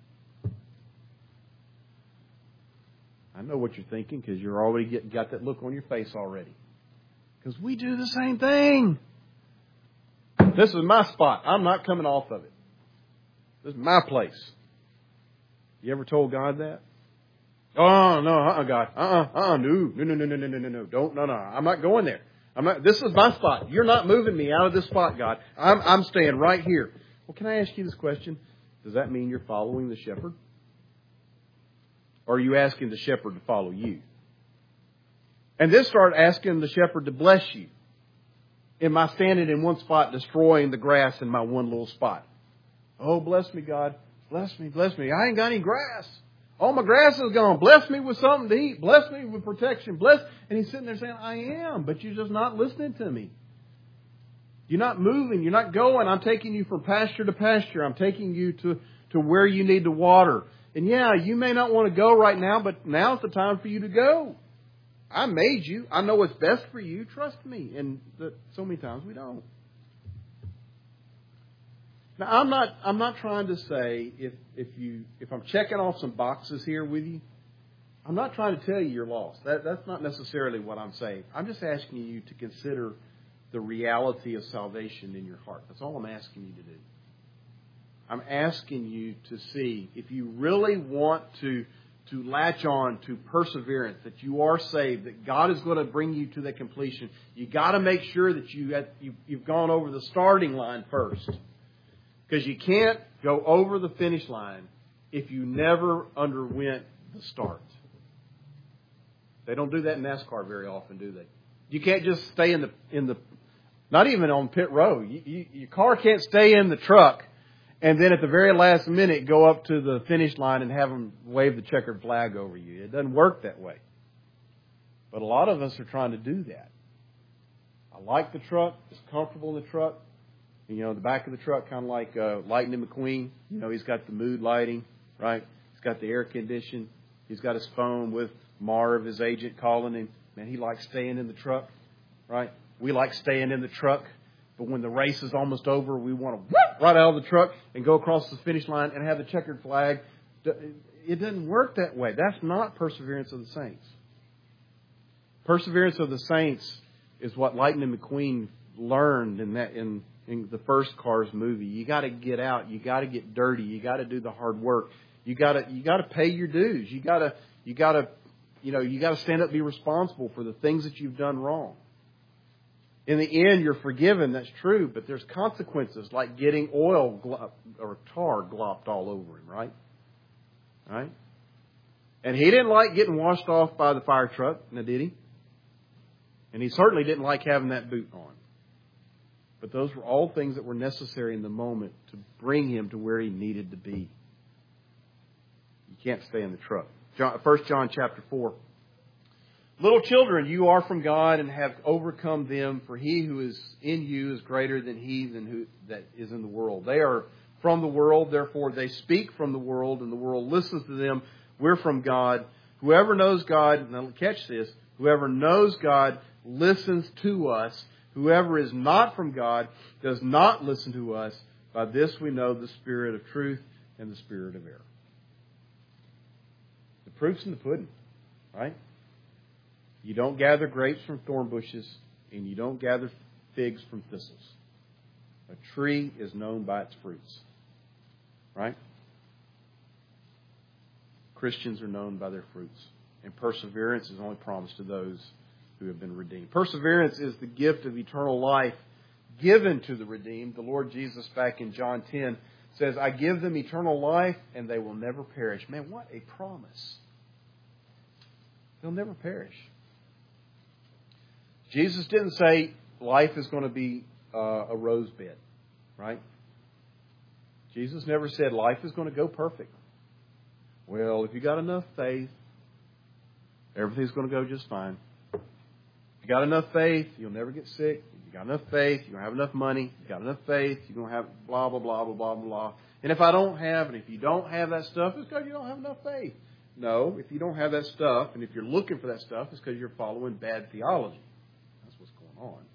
I know what you're thinking, because you're already getting, got that look on your face already. Because we do the same thing. This is my spot. I'm not coming off of it. This is my place. You ever told God that? Oh, no, uh-uh, God. Uh-uh, uh-uh, no, no, no, no, no, no, no, no, don't, no, no. I'm not going there. I'm not, this is my spot. You're not moving me out of this spot, God. I'm, I'm staying right here. Well, can I ask you this question? Does that mean you're following the shepherd? Or are you asking the shepherd to follow you? And then start asking the shepherd to bless you. Am I standing in one spot destroying the grass in my one little spot? Oh, bless me, God. Bless me, bless me. I ain't got any grass. All my grass is gone. Bless me with something to eat. Bless me with protection. Bless. And he's sitting there saying, I am, but you're just not listening to me. You're not moving. You're not going. I'm taking you from pasture to pasture. I'm taking you to, to where you need to water. And yeah, you may not want to go right now, but now's the time for you to go. I made you. I know what's best for you. Trust me. And the, so many times we don't. Now, I'm not. I'm not trying to say if if you if I'm checking off some boxes here with you, I'm not trying to tell you you're lost. That that's not necessarily what I'm saying. I'm just asking you to consider the reality of salvation in your heart. That's all I'm asking you to do. I'm asking you to see if you really want to to latch on to perseverance, that you are saved, that God is going to bring you to that completion. You got to make sure that you have, you, you've gone over the starting line first. Because you can't go over the finish line if you never underwent the start. They don't do that in NASCAR very often, do they? You can't just stay in the in the not even on pit road. You, you, your car can't stay in the truck and then at the very last minute go up to the finish line and have them wave the checkered flag over you. It doesn't work that way. But a lot of us are trying to do that. I like the truck. It's comfortable in the truck. You know, the back of the truck, kind of like uh, Lightning McQueen. You know, he's got the mood lighting, right? He's got the air conditioning. He's got his phone with Marv, his agent, calling him. Man, he likes staying in the truck, right? We like staying in the truck. But when the race is almost over, we want to whoop right out of the truck and go across the finish line and have the checkered flag. It doesn't work that way. That's not perseverance of the saints. Perseverance of the saints is what Lightning McQueen learned in that in in the first Cars movie. You got to get out. You got to get dirty. You got to do the hard work. You got to you got to pay your dues. You got to you got to you know you got to stand up and be responsible for the things that you've done wrong. In the end, you're forgiven. That's true, but there's consequences like getting oil glop, or tar glopped all over him, right? Right? And he didn't like getting washed off by the fire truck, now did he? And he certainly didn't like having that boot on. But those were all things that were necessary in the moment to bring him to where he needed to be. You can't stay in the truck. First John chapter four. Little children, you are from God and have overcome them, for he who is in you is greater than he than who that is in the world. They are from the world, therefore they speak from the world, and the world listens to them. We're from God. Whoever knows God, now catch this, whoever knows God listens to us. Whoever is not from God does not listen to us. By this we know the spirit of truth and the spirit of error. The proof's in the pudding, right? You don't gather grapes from thorn bushes, and you don't gather figs from thistles. A tree is known by its fruits, right? Christians are known by their fruits, and perseverance is only promised to those who have been redeemed. Perseverance is the gift of eternal life given to the redeemed. The Lord Jesus, back in John ten, says, I give them eternal life, and they will never perish. Man, what a promise. They'll never perish. Jesus didn't say life is going to be uh, a rose bed, right? Jesus never said life is going to go perfect. Well, if you got enough faith, everything's going to go just fine. If you got enough faith, you'll never get sick. If you got enough faith, you're going to have enough money. If you got enough faith, you're going to have blah, blah, blah, blah, blah, blah. And if I don't have, and if you don't have that stuff, it's because you don't have enough faith. No, if you don't have that stuff, and if you're looking for that stuff, it's because you're following bad theology. That's what's going on.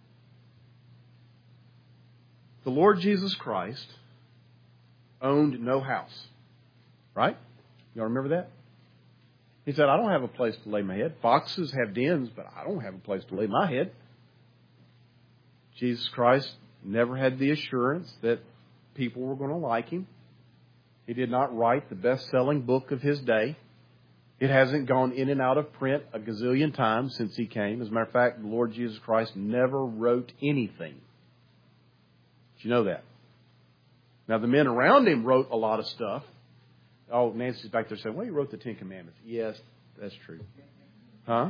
The Lord Jesus Christ owned no house. Right? Y'all remember that? He said, I don't have a place to lay my head. Foxes have dens, but I don't have a place to lay my head. Jesus Christ never had the assurance that people were going to like him. He did not write the best-selling book of his day. It hasn't gone in and out of print a gazillion times since he came. As a matter of fact, the Lord Jesus Christ never wrote anything. Did you know that? Now, the men around him wrote a lot of stuff. Oh, Nancy's back there saying, well, he wrote the Ten Commandments. Yes, that's true. Huh?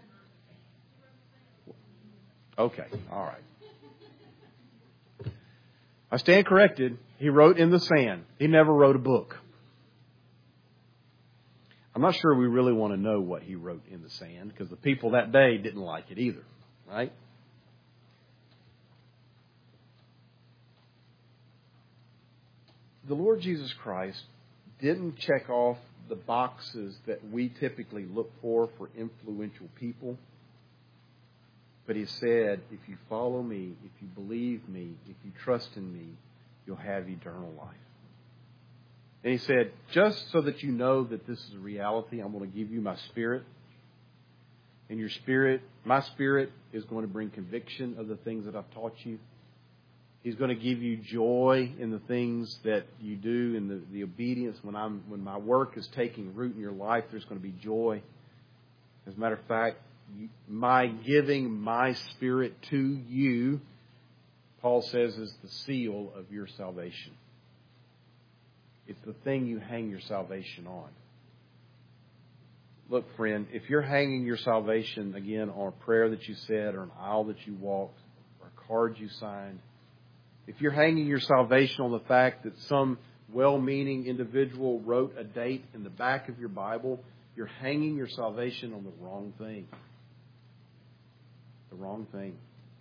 Okay, all right. I stand corrected. He wrote in the sand. He never wrote a book. I'm not sure we really want to know what he wrote in the sand, because the people that day didn't like it either, right? The Lord Jesus Christ didn't check off the boxes that we typically look for for influential people. But He said, if you follow me, if you believe me, if you trust in me, you'll have eternal life. And He said, just so that you know that this is a reality, I'm going to give you my Spirit. And your Spirit, my Spirit, is going to bring conviction of the things that I've taught you. He's going to give you joy in the things that you do, in the, the obedience. When I'm when my work is taking root in your life, there's going to be joy. As a matter of fact, my giving my Spirit to you, Paul says, is the seal of your salvation. It's the thing you hang your salvation on. Look, friend, if you're hanging your salvation, again, on a prayer that you said, or an aisle that you walked, or a card you signed, if you're hanging your salvation on the fact that some well-meaning individual wrote a date in the back of your Bible, you're hanging your salvation on the wrong thing. The wrong thing.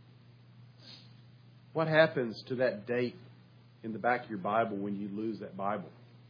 What happens to that date in the back of your Bible when you lose that Bible?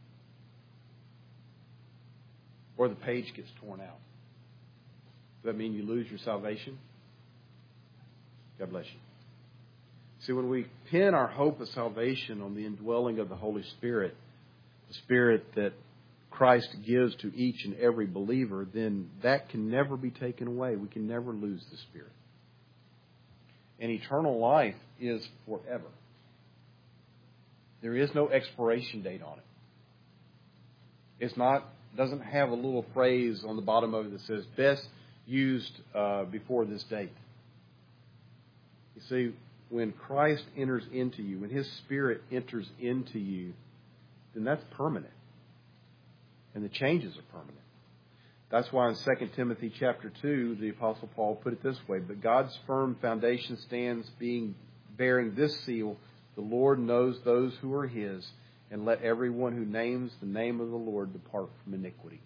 Or the page gets torn out? Does that mean you lose your salvation? God bless you. See, when we pin our hope of salvation on the indwelling of the Holy Spirit, the Spirit that Christ gives to each and every believer, then that can never be taken away. We can never lose the Spirit. And eternal life is forever. There is no expiration date on it. It's not, doesn't have a little phrase on the bottom of it that says best used uh, before this date. You see, when Christ enters into you, when His Spirit enters into you, then that's permanent. And the changes are permanent. That's why in Second Timothy chapter two, the Apostle Paul put it this way, but God's firm foundation stands being bearing this seal, the Lord knows those who are His, and let everyone who names the name of the Lord depart from iniquity.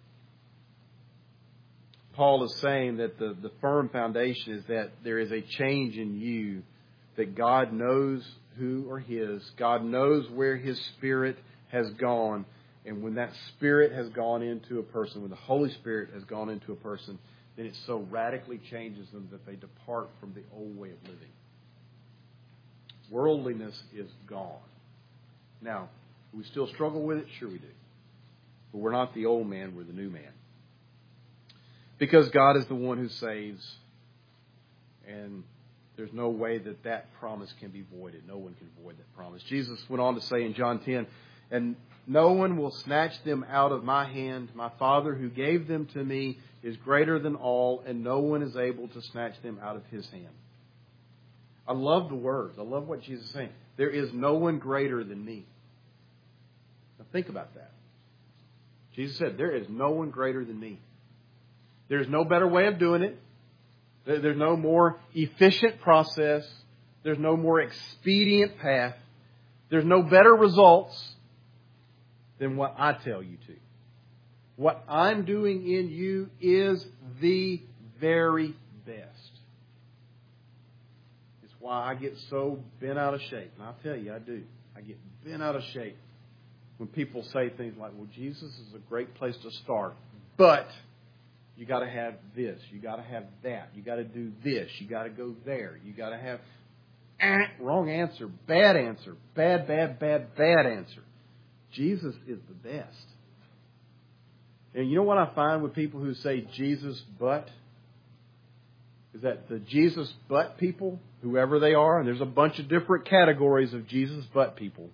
Paul is saying that the, the firm foundation is that there is a change in you, that God knows who are His. God knows where His Spirit has gone. And when that Spirit has gone into a person, when the Holy Spirit has gone into a person, then it so radically changes them that they depart from the old way of living. Worldliness is gone. Now, do we still struggle with it? Sure we do. But we're not the old man, we're the new man. Because God is the one who saves, and there's no way that that promise can be voided. No one can void that promise. Jesus went on to say in John ten, and no one will snatch them out of my hand. My Father who gave them to me is greater than all, and no one is able to snatch them out of His hand. I love the words. I love what Jesus is saying. There is no one greater than me. Now think about that. Jesus said, there is no one greater than me. There's no better way of doing it. There's no more efficient process. There's no more expedient path. There's no better results than what I tell you to. What I'm doing in you is the very best. It's why I get so bent out of shape. And I'll tell you, I do. I get bent out of shape when people say things like, well, Jesus is a great place to start, but you got to have this. You got to have that. You got to do this. You got to go there. You got to have eh, wrong answer, bad answer, bad, bad, bad, bad answer. Jesus is the best. And you know what I find with people who say Jesus but? Is that the Jesus but people, whoever they are, and there's a bunch of different categories of Jesus but people,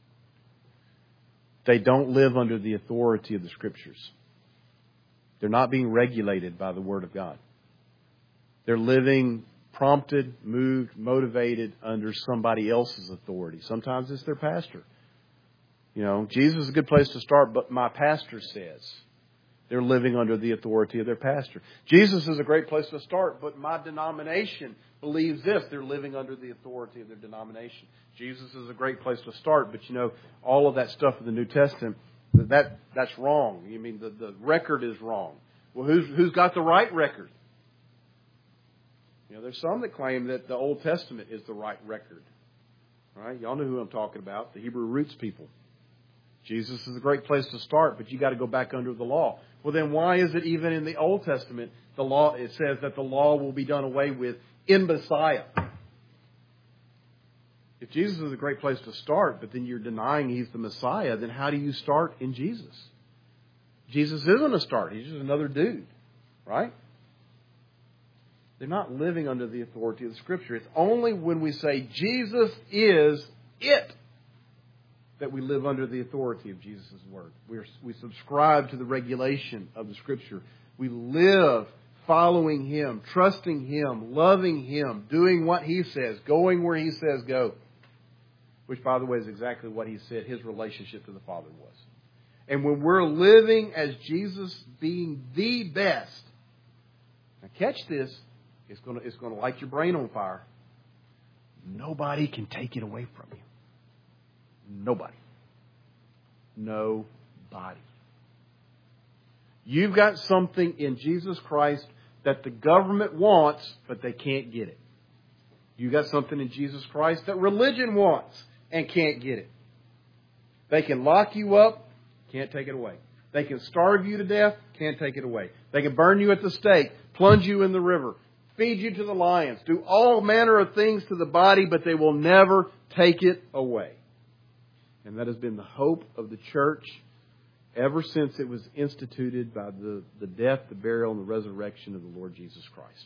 they don't live under the authority of the Scriptures. They're not being regulated by the Word of God. They're living prompted, moved, motivated under somebody else's authority. Sometimes it's their pastor. You know, Jesus is a good place to start, but my pastor says. They're living under the authority of their pastor. Jesus is a great place to start, but my denomination believes this. They're living under the authority of their denomination. Jesus is a great place to start, but you know, all of that stuff in the New Testament, that that's wrong. You mean the, the record is wrong. Well, who's who's got the right record? You know, there's some that claim that the Old Testament is the right record. All right? Y'all know who I'm talking about, the Hebrew roots people. Jesus is a great place to start, but you got to go back under the law. Well, then why is it even in the Old Testament, the law, it says that the law will be done away with in Messiah. If Jesus is a great place to start, but then you're denying He's the Messiah, then how do you start in Jesus? Jesus isn't a start. He's just another dude, right? They're not living under the authority of the Scripture. It's only when we say Jesus is it that we live under the authority of Jesus' Word. We, are, we subscribe to the regulation of the Scripture. We live following Him, trusting Him, loving Him, doing what He says, going where He says go. Which, by the way, is exactly what He said His relationship to the Father was. And when we're living as Jesus being the best, now catch this, it's going to, it's going to light your brain on fire. Nobody can take it away from you. Nobody. Nobody. You've got something in Jesus Christ that the government wants, but they can't get it. You've got something in Jesus Christ that religion wants and can't get it. They can lock you up, can't take it away. They can starve you to death, can't take it away. They can burn you at the stake, plunge you in the river, feed you to the lions, do all manner of things to the body, but they will never take it away. And that has been the hope of the church ever since it was instituted by the, the death, the burial, and the resurrection of the Lord Jesus Christ.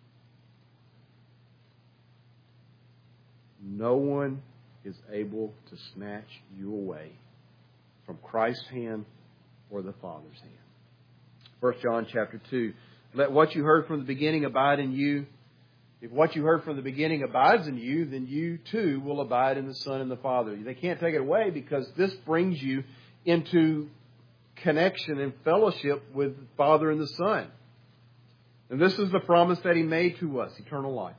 No one is able to snatch you away from Christ's hand or the Father's hand. First John chapter two. Let what you heard from the beginning abide in you. If what you heard from the beginning abides in you, then you too will abide in the Son and the Father. They can't take it away because this brings you into connection and fellowship with the Father and the Son. And this is the promise that He made to us, eternal life.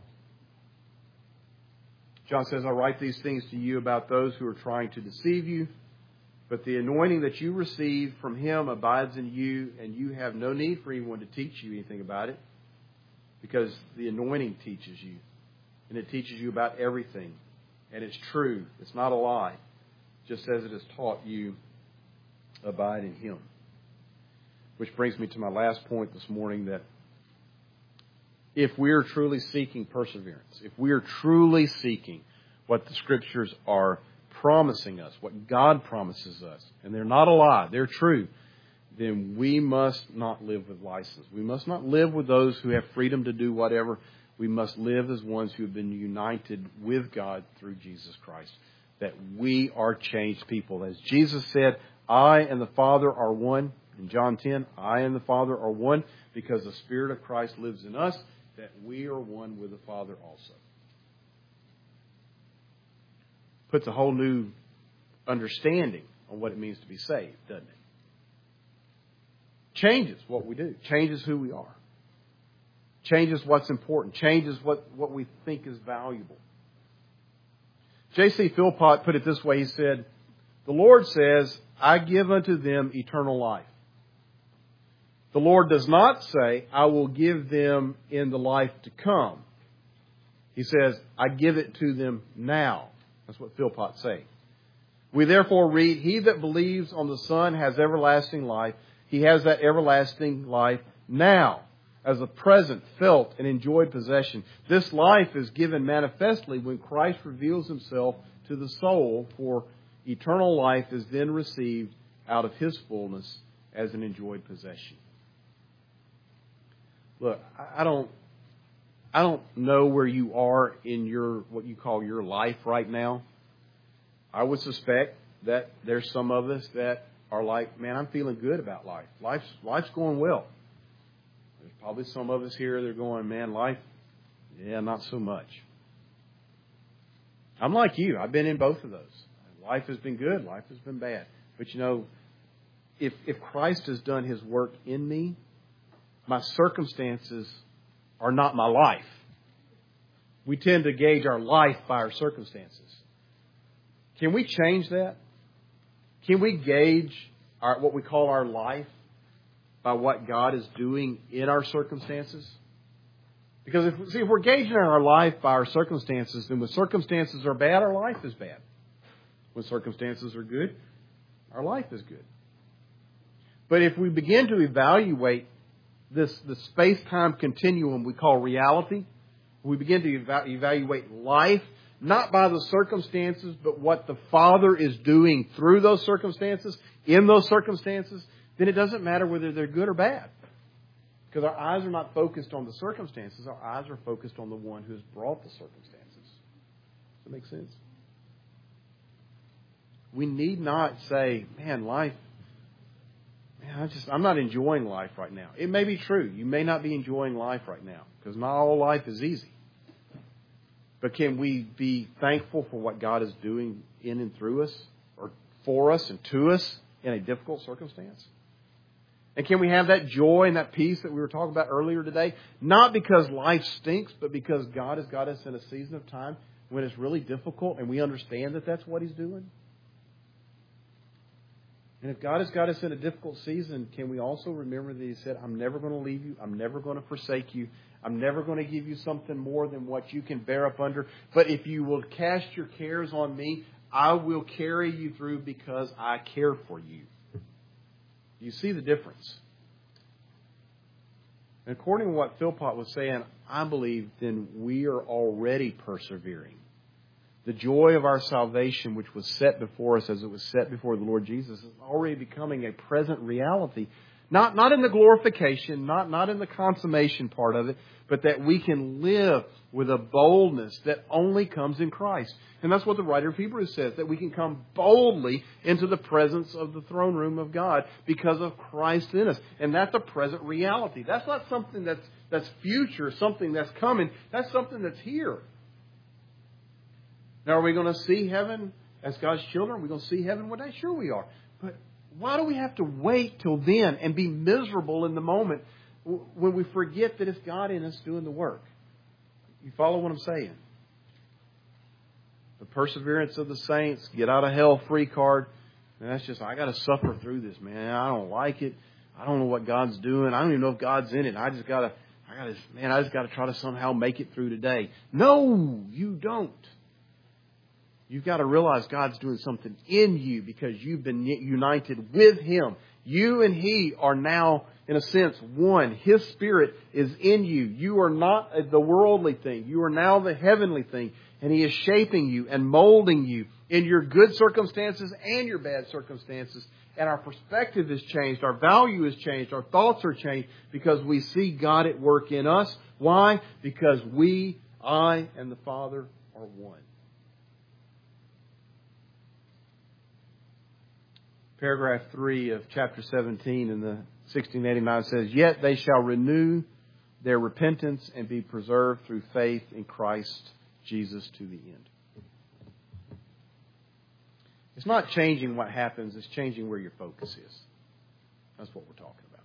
John says, I write these things to you about those who are trying to deceive you, but the anointing that you receive from Him abides in you, and you have no need for anyone to teach you anything about it, because the anointing teaches you, and it teaches you about everything, and it's true. It's not a lie, just as it has taught you, abide in Him. Which brings me to my last point this morning, that if we are truly seeking perseverance, if we are truly seeking what the Scriptures are promising us, what God promises us, and they're not a lie, they're true, then we must not live with license. We must not live with those who have freedom to do whatever. We must live as ones who have been united with God through Jesus Christ, that we are changed people. As Jesus said, I and the Father are one. In John ten, I and the Father are one because the Spirit of Christ lives in us, that we are one with the Father also. Puts a whole new understanding on what it means to be saved, doesn't it? Changes what we do. Changes who we are. Changes what's important. Changes what, what we think is valuable. J C Philpott put it this way. He said, the Lord says, I give unto them eternal life. The Lord does not say, I will give them in the life to come. He says, I give it to them now. That's what Philpott's saying. We therefore read, He that believes on the Son has everlasting life. He has that everlasting life now, as a present, felt, and enjoyed possession. This life is given manifestly when Christ reveals Himself to the soul, for eternal life is then received out of His fullness as an enjoyed possession. Look, I don't, I don't know where you are in your, what you call your life right now. I would suspect that there's some of us that are like, man, I'm feeling good about life. Life's, life's going well. There's probably some of us here that are going, man, life, yeah, not so much. I'm like you. I've been in both of those. Life has been good. Life has been bad. But you know, if, if Christ has done His work in me, my circumstances are not my life. We tend to gauge our life by our circumstances. Can we change that? Can we gauge our, what we call our life by what God is doing in our circumstances? Because if, see, if we're gauging our life by our circumstances, then when circumstances are bad, our life is bad. When circumstances are good, our life is good. But if we begin to evaluate this the space-time continuum we call reality, We begin to eva- evaluate life, not by the circumstances, but what the Father is doing through those circumstances, in those circumstances, then it doesn't matter whether they're good or bad. Because our eyes are not focused on the circumstances. Our eyes are focused on the one who has brought the circumstances. Does that make sense? We need not say, man, life, man, I just, I'm not enjoying life right now. It may be true. You may not be enjoying life right now because not all life is easy. But can we be thankful for what God is doing in and through us, or for us and to us in a difficult circumstance? And can we have that joy and that peace that we were talking about earlier today? Not because life stinks, but because God has got us in a season of time when it's really difficult and we understand that that's what He's doing. And if God has got us in a difficult season, can we also remember that He said, I'm never going to leave you. I'm never going to forsake you. I'm never going to give you something more than what you can bear up under. But if you will cast your cares on me, I will carry you through because I care for you. You see the difference. And according to what Philpott was saying, I believe then we are already persevering. The joy of our salvation, which was set before us as it was set before the Lord Jesus, is already becoming a present reality. Not, not in the glorification, not, not in the consummation part of it, but that we can live with a boldness that only comes in Christ. And that's what the writer of Hebrews says, that we can come boldly into the presence of the throne room of God because of Christ in us. And that's a present reality. That's not something that's, that's future, something that's coming. That's something that's here. Now, are we going to see heaven as God's children? Are we going to see heaven one day? Sure we are. But why do we have to wait till then and be miserable in the moment when we forget that it's God in us doing the work? You follow what I'm saying? The perseverance of the saints, get out of hell free card. And that's just, I got to suffer through this, man. I don't like it. I don't know what God's doing. I don't even know if God's in it. I just got to, I got to, man, I just got to try to somehow make it through today. No, you don't. You've got to realize God's doing something in you because you've been united with Him. You and He are now, in a sense, one. His Spirit is in you. You are not the worldly thing. You are now the heavenly thing. And He is shaping you and molding you in your good circumstances and your bad circumstances. And our perspective has changed. Our value has changed. Our thoughts are changed because we see God at work in us. Why? Because we, I, and the Father are one. Paragraph three of chapter seventeen in the sixteen eighty-nine says, Yet they shall renew their repentance and be preserved through faith in Christ Jesus to the end. It's not changing what happens, it's changing where your focus is. That's what we're talking about.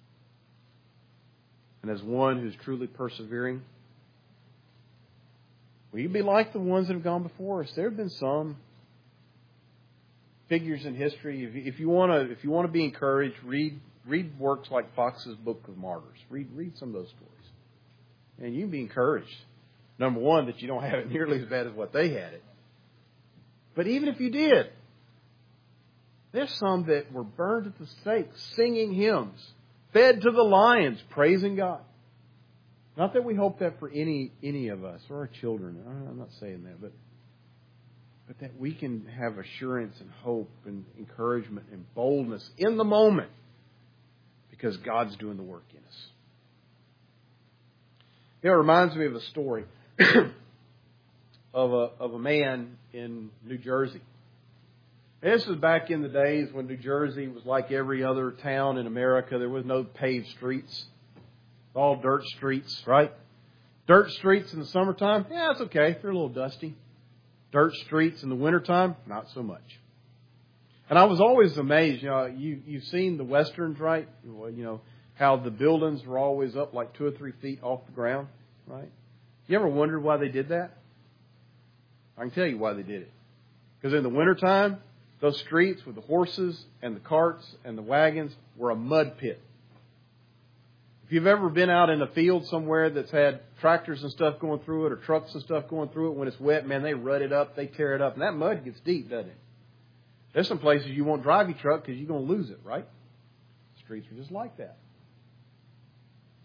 And as one who's truly persevering, will you be like the ones that have gone before us? There have been some figures in history. If you want to, if you want to be encouraged, read read works like Fox's Book of Martyrs. Read read some of those stories, and you can be encouraged. Number one, that you don't have it nearly as bad as what they had it. But even if you did, there's some that were burned at the stake, singing hymns, fed to the lions, praising God. Not that we hope that for any any of us or our children. I'm not saying that, but. But that we can have assurance and hope and encouragement and boldness in the moment because God's doing the work in us. You know, it reminds me of a story of a of a man in New Jersey. And this was back in the days when New Jersey was like every other town in America. There was no paved streets. All dirt streets, right? Dirt streets in the summertime, yeah, it's okay. They're a little dusty. Dirt streets in the wintertime, not so much. And I was always amazed, you know, you, you've seen the Westerns, right? You know, how the buildings were always up like two or three feet off the ground, right? You ever wondered why they did that? I can tell you why they did it. Because in the wintertime, those streets with the horses and the carts and the wagons were a mud pit. If you've ever been out in a field somewhere that's had tractors and stuff going through it or trucks and stuff going through it, when it's wet, man, they rut it up, they tear it up. And that mud gets deep, doesn't it? There's some places you won't drive your truck because you're going to lose it, right? Streets are just like that.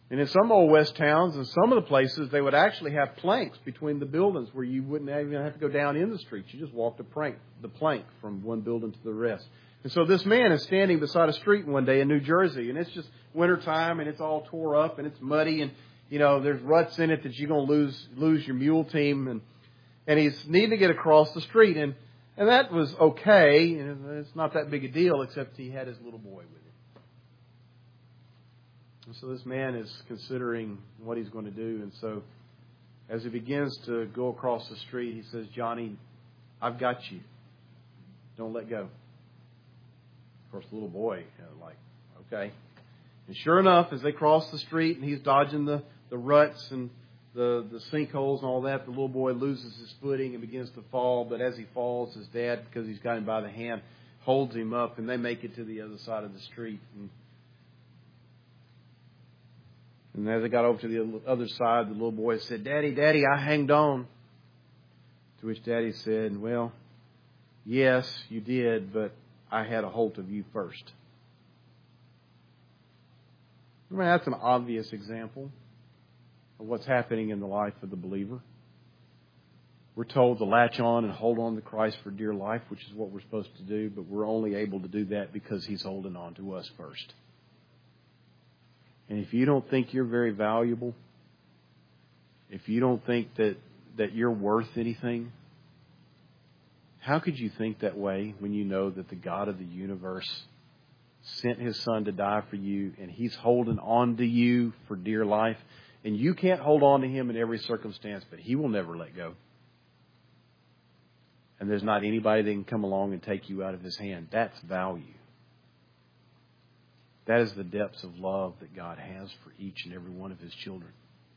And in some old West towns and some of the places, they would actually have planks between the buildings where you wouldn't even have to go down in the street. You just walked the plank, the plank from one building to the rest. And so this man is standing beside a street one day in New Jersey, and it's just wintertime, and it's all tore up, and it's muddy, and, you know, there's ruts in it that you're going to lose lose your mule team. And and he's needing to get across the street. And, and that was okay. And it's not that big a deal, except he had his little boy with him. And so this man is considering what he's going to do. And so as he begins to go across the street, he says, Johnny, I've got you. Don't let go. Of course, the little boy, you know, like, okay. And sure enough, as they cross the street and he's dodging the, the ruts and the, the sinkholes and all that, the little boy loses his footing and begins to fall. But as he falls, his dad, because he's got him by the hand, holds him up, and they make it to the other side of the street. And And as they got over to the other side, the little boy said, Daddy, Daddy, I hanged on. To which Daddy said, well, yes, you did, but I had a hold of you first. I mean, that's an obvious example of what's happening in the life of the believer. We're told to latch on and hold on to Christ for dear life, which is what we're supposed to do, but we're only able to do that because He's holding on to us first. And if you don't think you're very valuable, if you don't think that, that you're worth anything, how could you think that way when you know that the God of the universe sent His Son to die for you, and He's holding on to you for dear life, and you can't hold on to Him in every circumstance, but He will never let go. And there's not anybody that can come along and take you out of His hand. That's value. That is the depths of love that God has for each and every one of His children.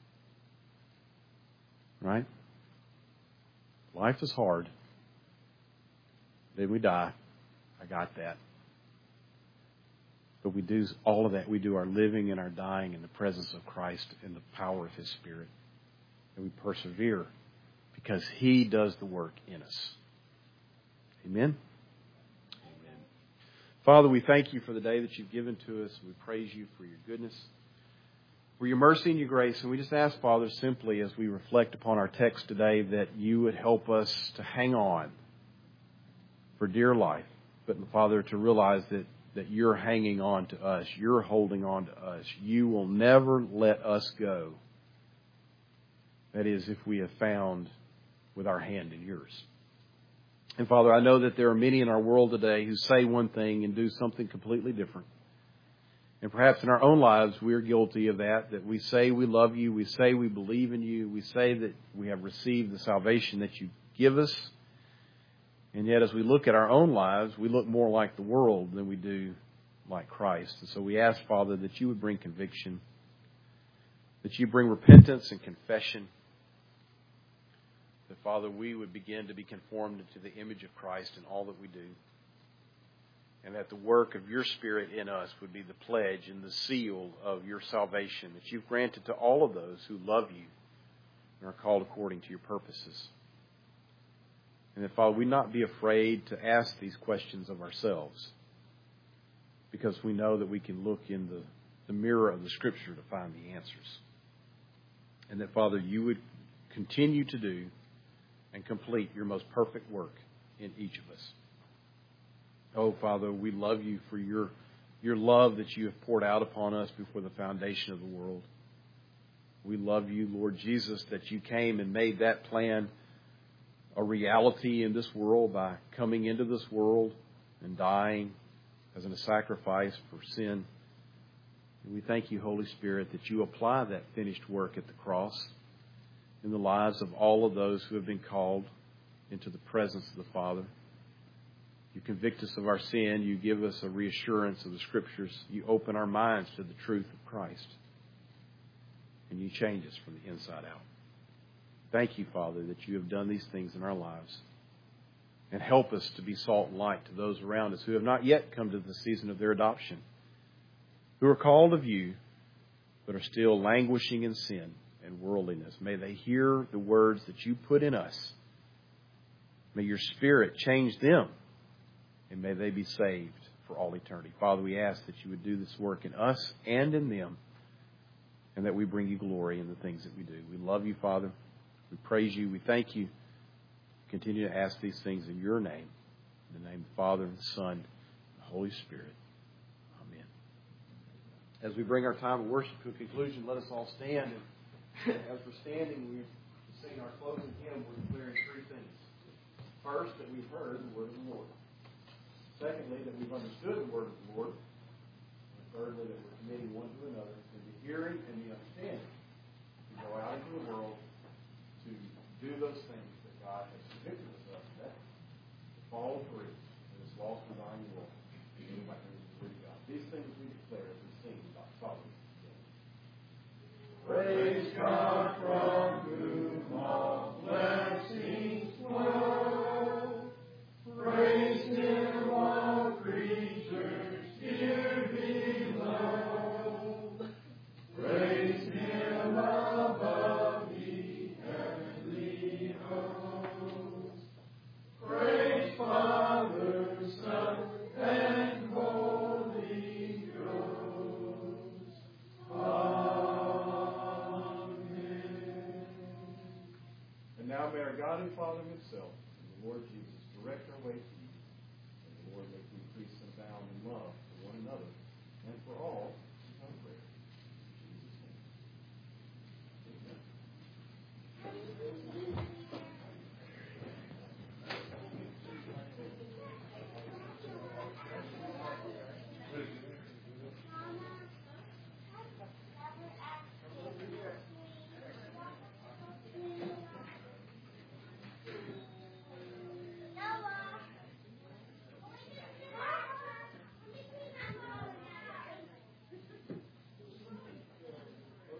Right? Life is hard. Then we die. I got that. But we do all of that. We do our living and our dying in the presence of Christ and the power of His Spirit. And we persevere because He does the work in us. Amen? Father, we thank You for the day that You've given to us. We praise You for Your goodness, for Your mercy and Your grace. And we just ask, Father, simply as we reflect upon our text today, that You would help us to hang on for dear life. But, Father, to realize that, that You're hanging on to us. You're holding on to us. You will never let us go. That is, if we have found with our hand in Yours. And Father, I know that there are many in our world today who say one thing and do something completely different. And perhaps in our own lives, we're guilty of that, that we say we love You, we say we believe in You, we say that we have received the salvation that You give us. And yet as we look at our own lives, we look more like the world than we do like Christ. And so we ask, Father, that You would bring conviction, that You bring repentance and confession. That, Father, we would begin to be conformed into the image of Christ in all that we do. And that the work of Your Spirit in us would be the pledge and the seal of Your salvation that You've granted to all of those who love You and are called according to Your purposes. And that, Father, we not be afraid to ask these questions of ourselves, because we know that we can look in the, the mirror of the Scripture to find the answers. And that, Father, You would continue to do and complete Your most perfect work in each of us. Oh, Father, we love You for Your, your love that You have poured out upon us before the foundation of the world. We love You, Lord Jesus, that You came and made that plan a reality in this world by coming into this world and dying as a sacrifice for sin. And we thank You, Holy Spirit, that You apply that finished work at the cross in the lives of all of those who have been called into the presence of the Father. You convict us of our sin. You give us a reassurance of the Scriptures. You open our minds to the truth of Christ. And You change us from the inside out. Thank You, Father, that You have done these things in our lives. And help us to be salt and light to those around us who have not yet come to the season of their adoption, who are called of You, but are still languishing in sin and worldliness. May they hear the words that You put in us. May Your Spirit change them, and may they be saved for all eternity. Father, we ask that You would do this work in us and in them, and that we bring you glory in the things that we do. We love you, Father. We praise you. We thank you. Continue to ask these things in your name. In the name of the Father, and the Son, and the Holy Spirit. Amen. As we bring our time of worship to a conclusion, let us all stand. And as we're standing, we sing our closing hymn. We're declaring three things. First, that we've heard the word of the Lord. Secondly, that we've understood the word of the Lord. And thirdly, that we're committing one to another in the hearing and the understanding to go out into the world to do those things that God has convicted us of today, to follow through in this lost and dying world, and do like the word of God. These things we declare as we sing about following. Praise God from whom all blessings flow. Praise Him, all creatures here below. Praise Him above the heavenly hosts. Praise Father, Son, and Holy Ghost. Amen. And now may our God and Father Himself and the Lord Jesus direct our way to you, and the Lord make you increase and abound in love for one another and for all.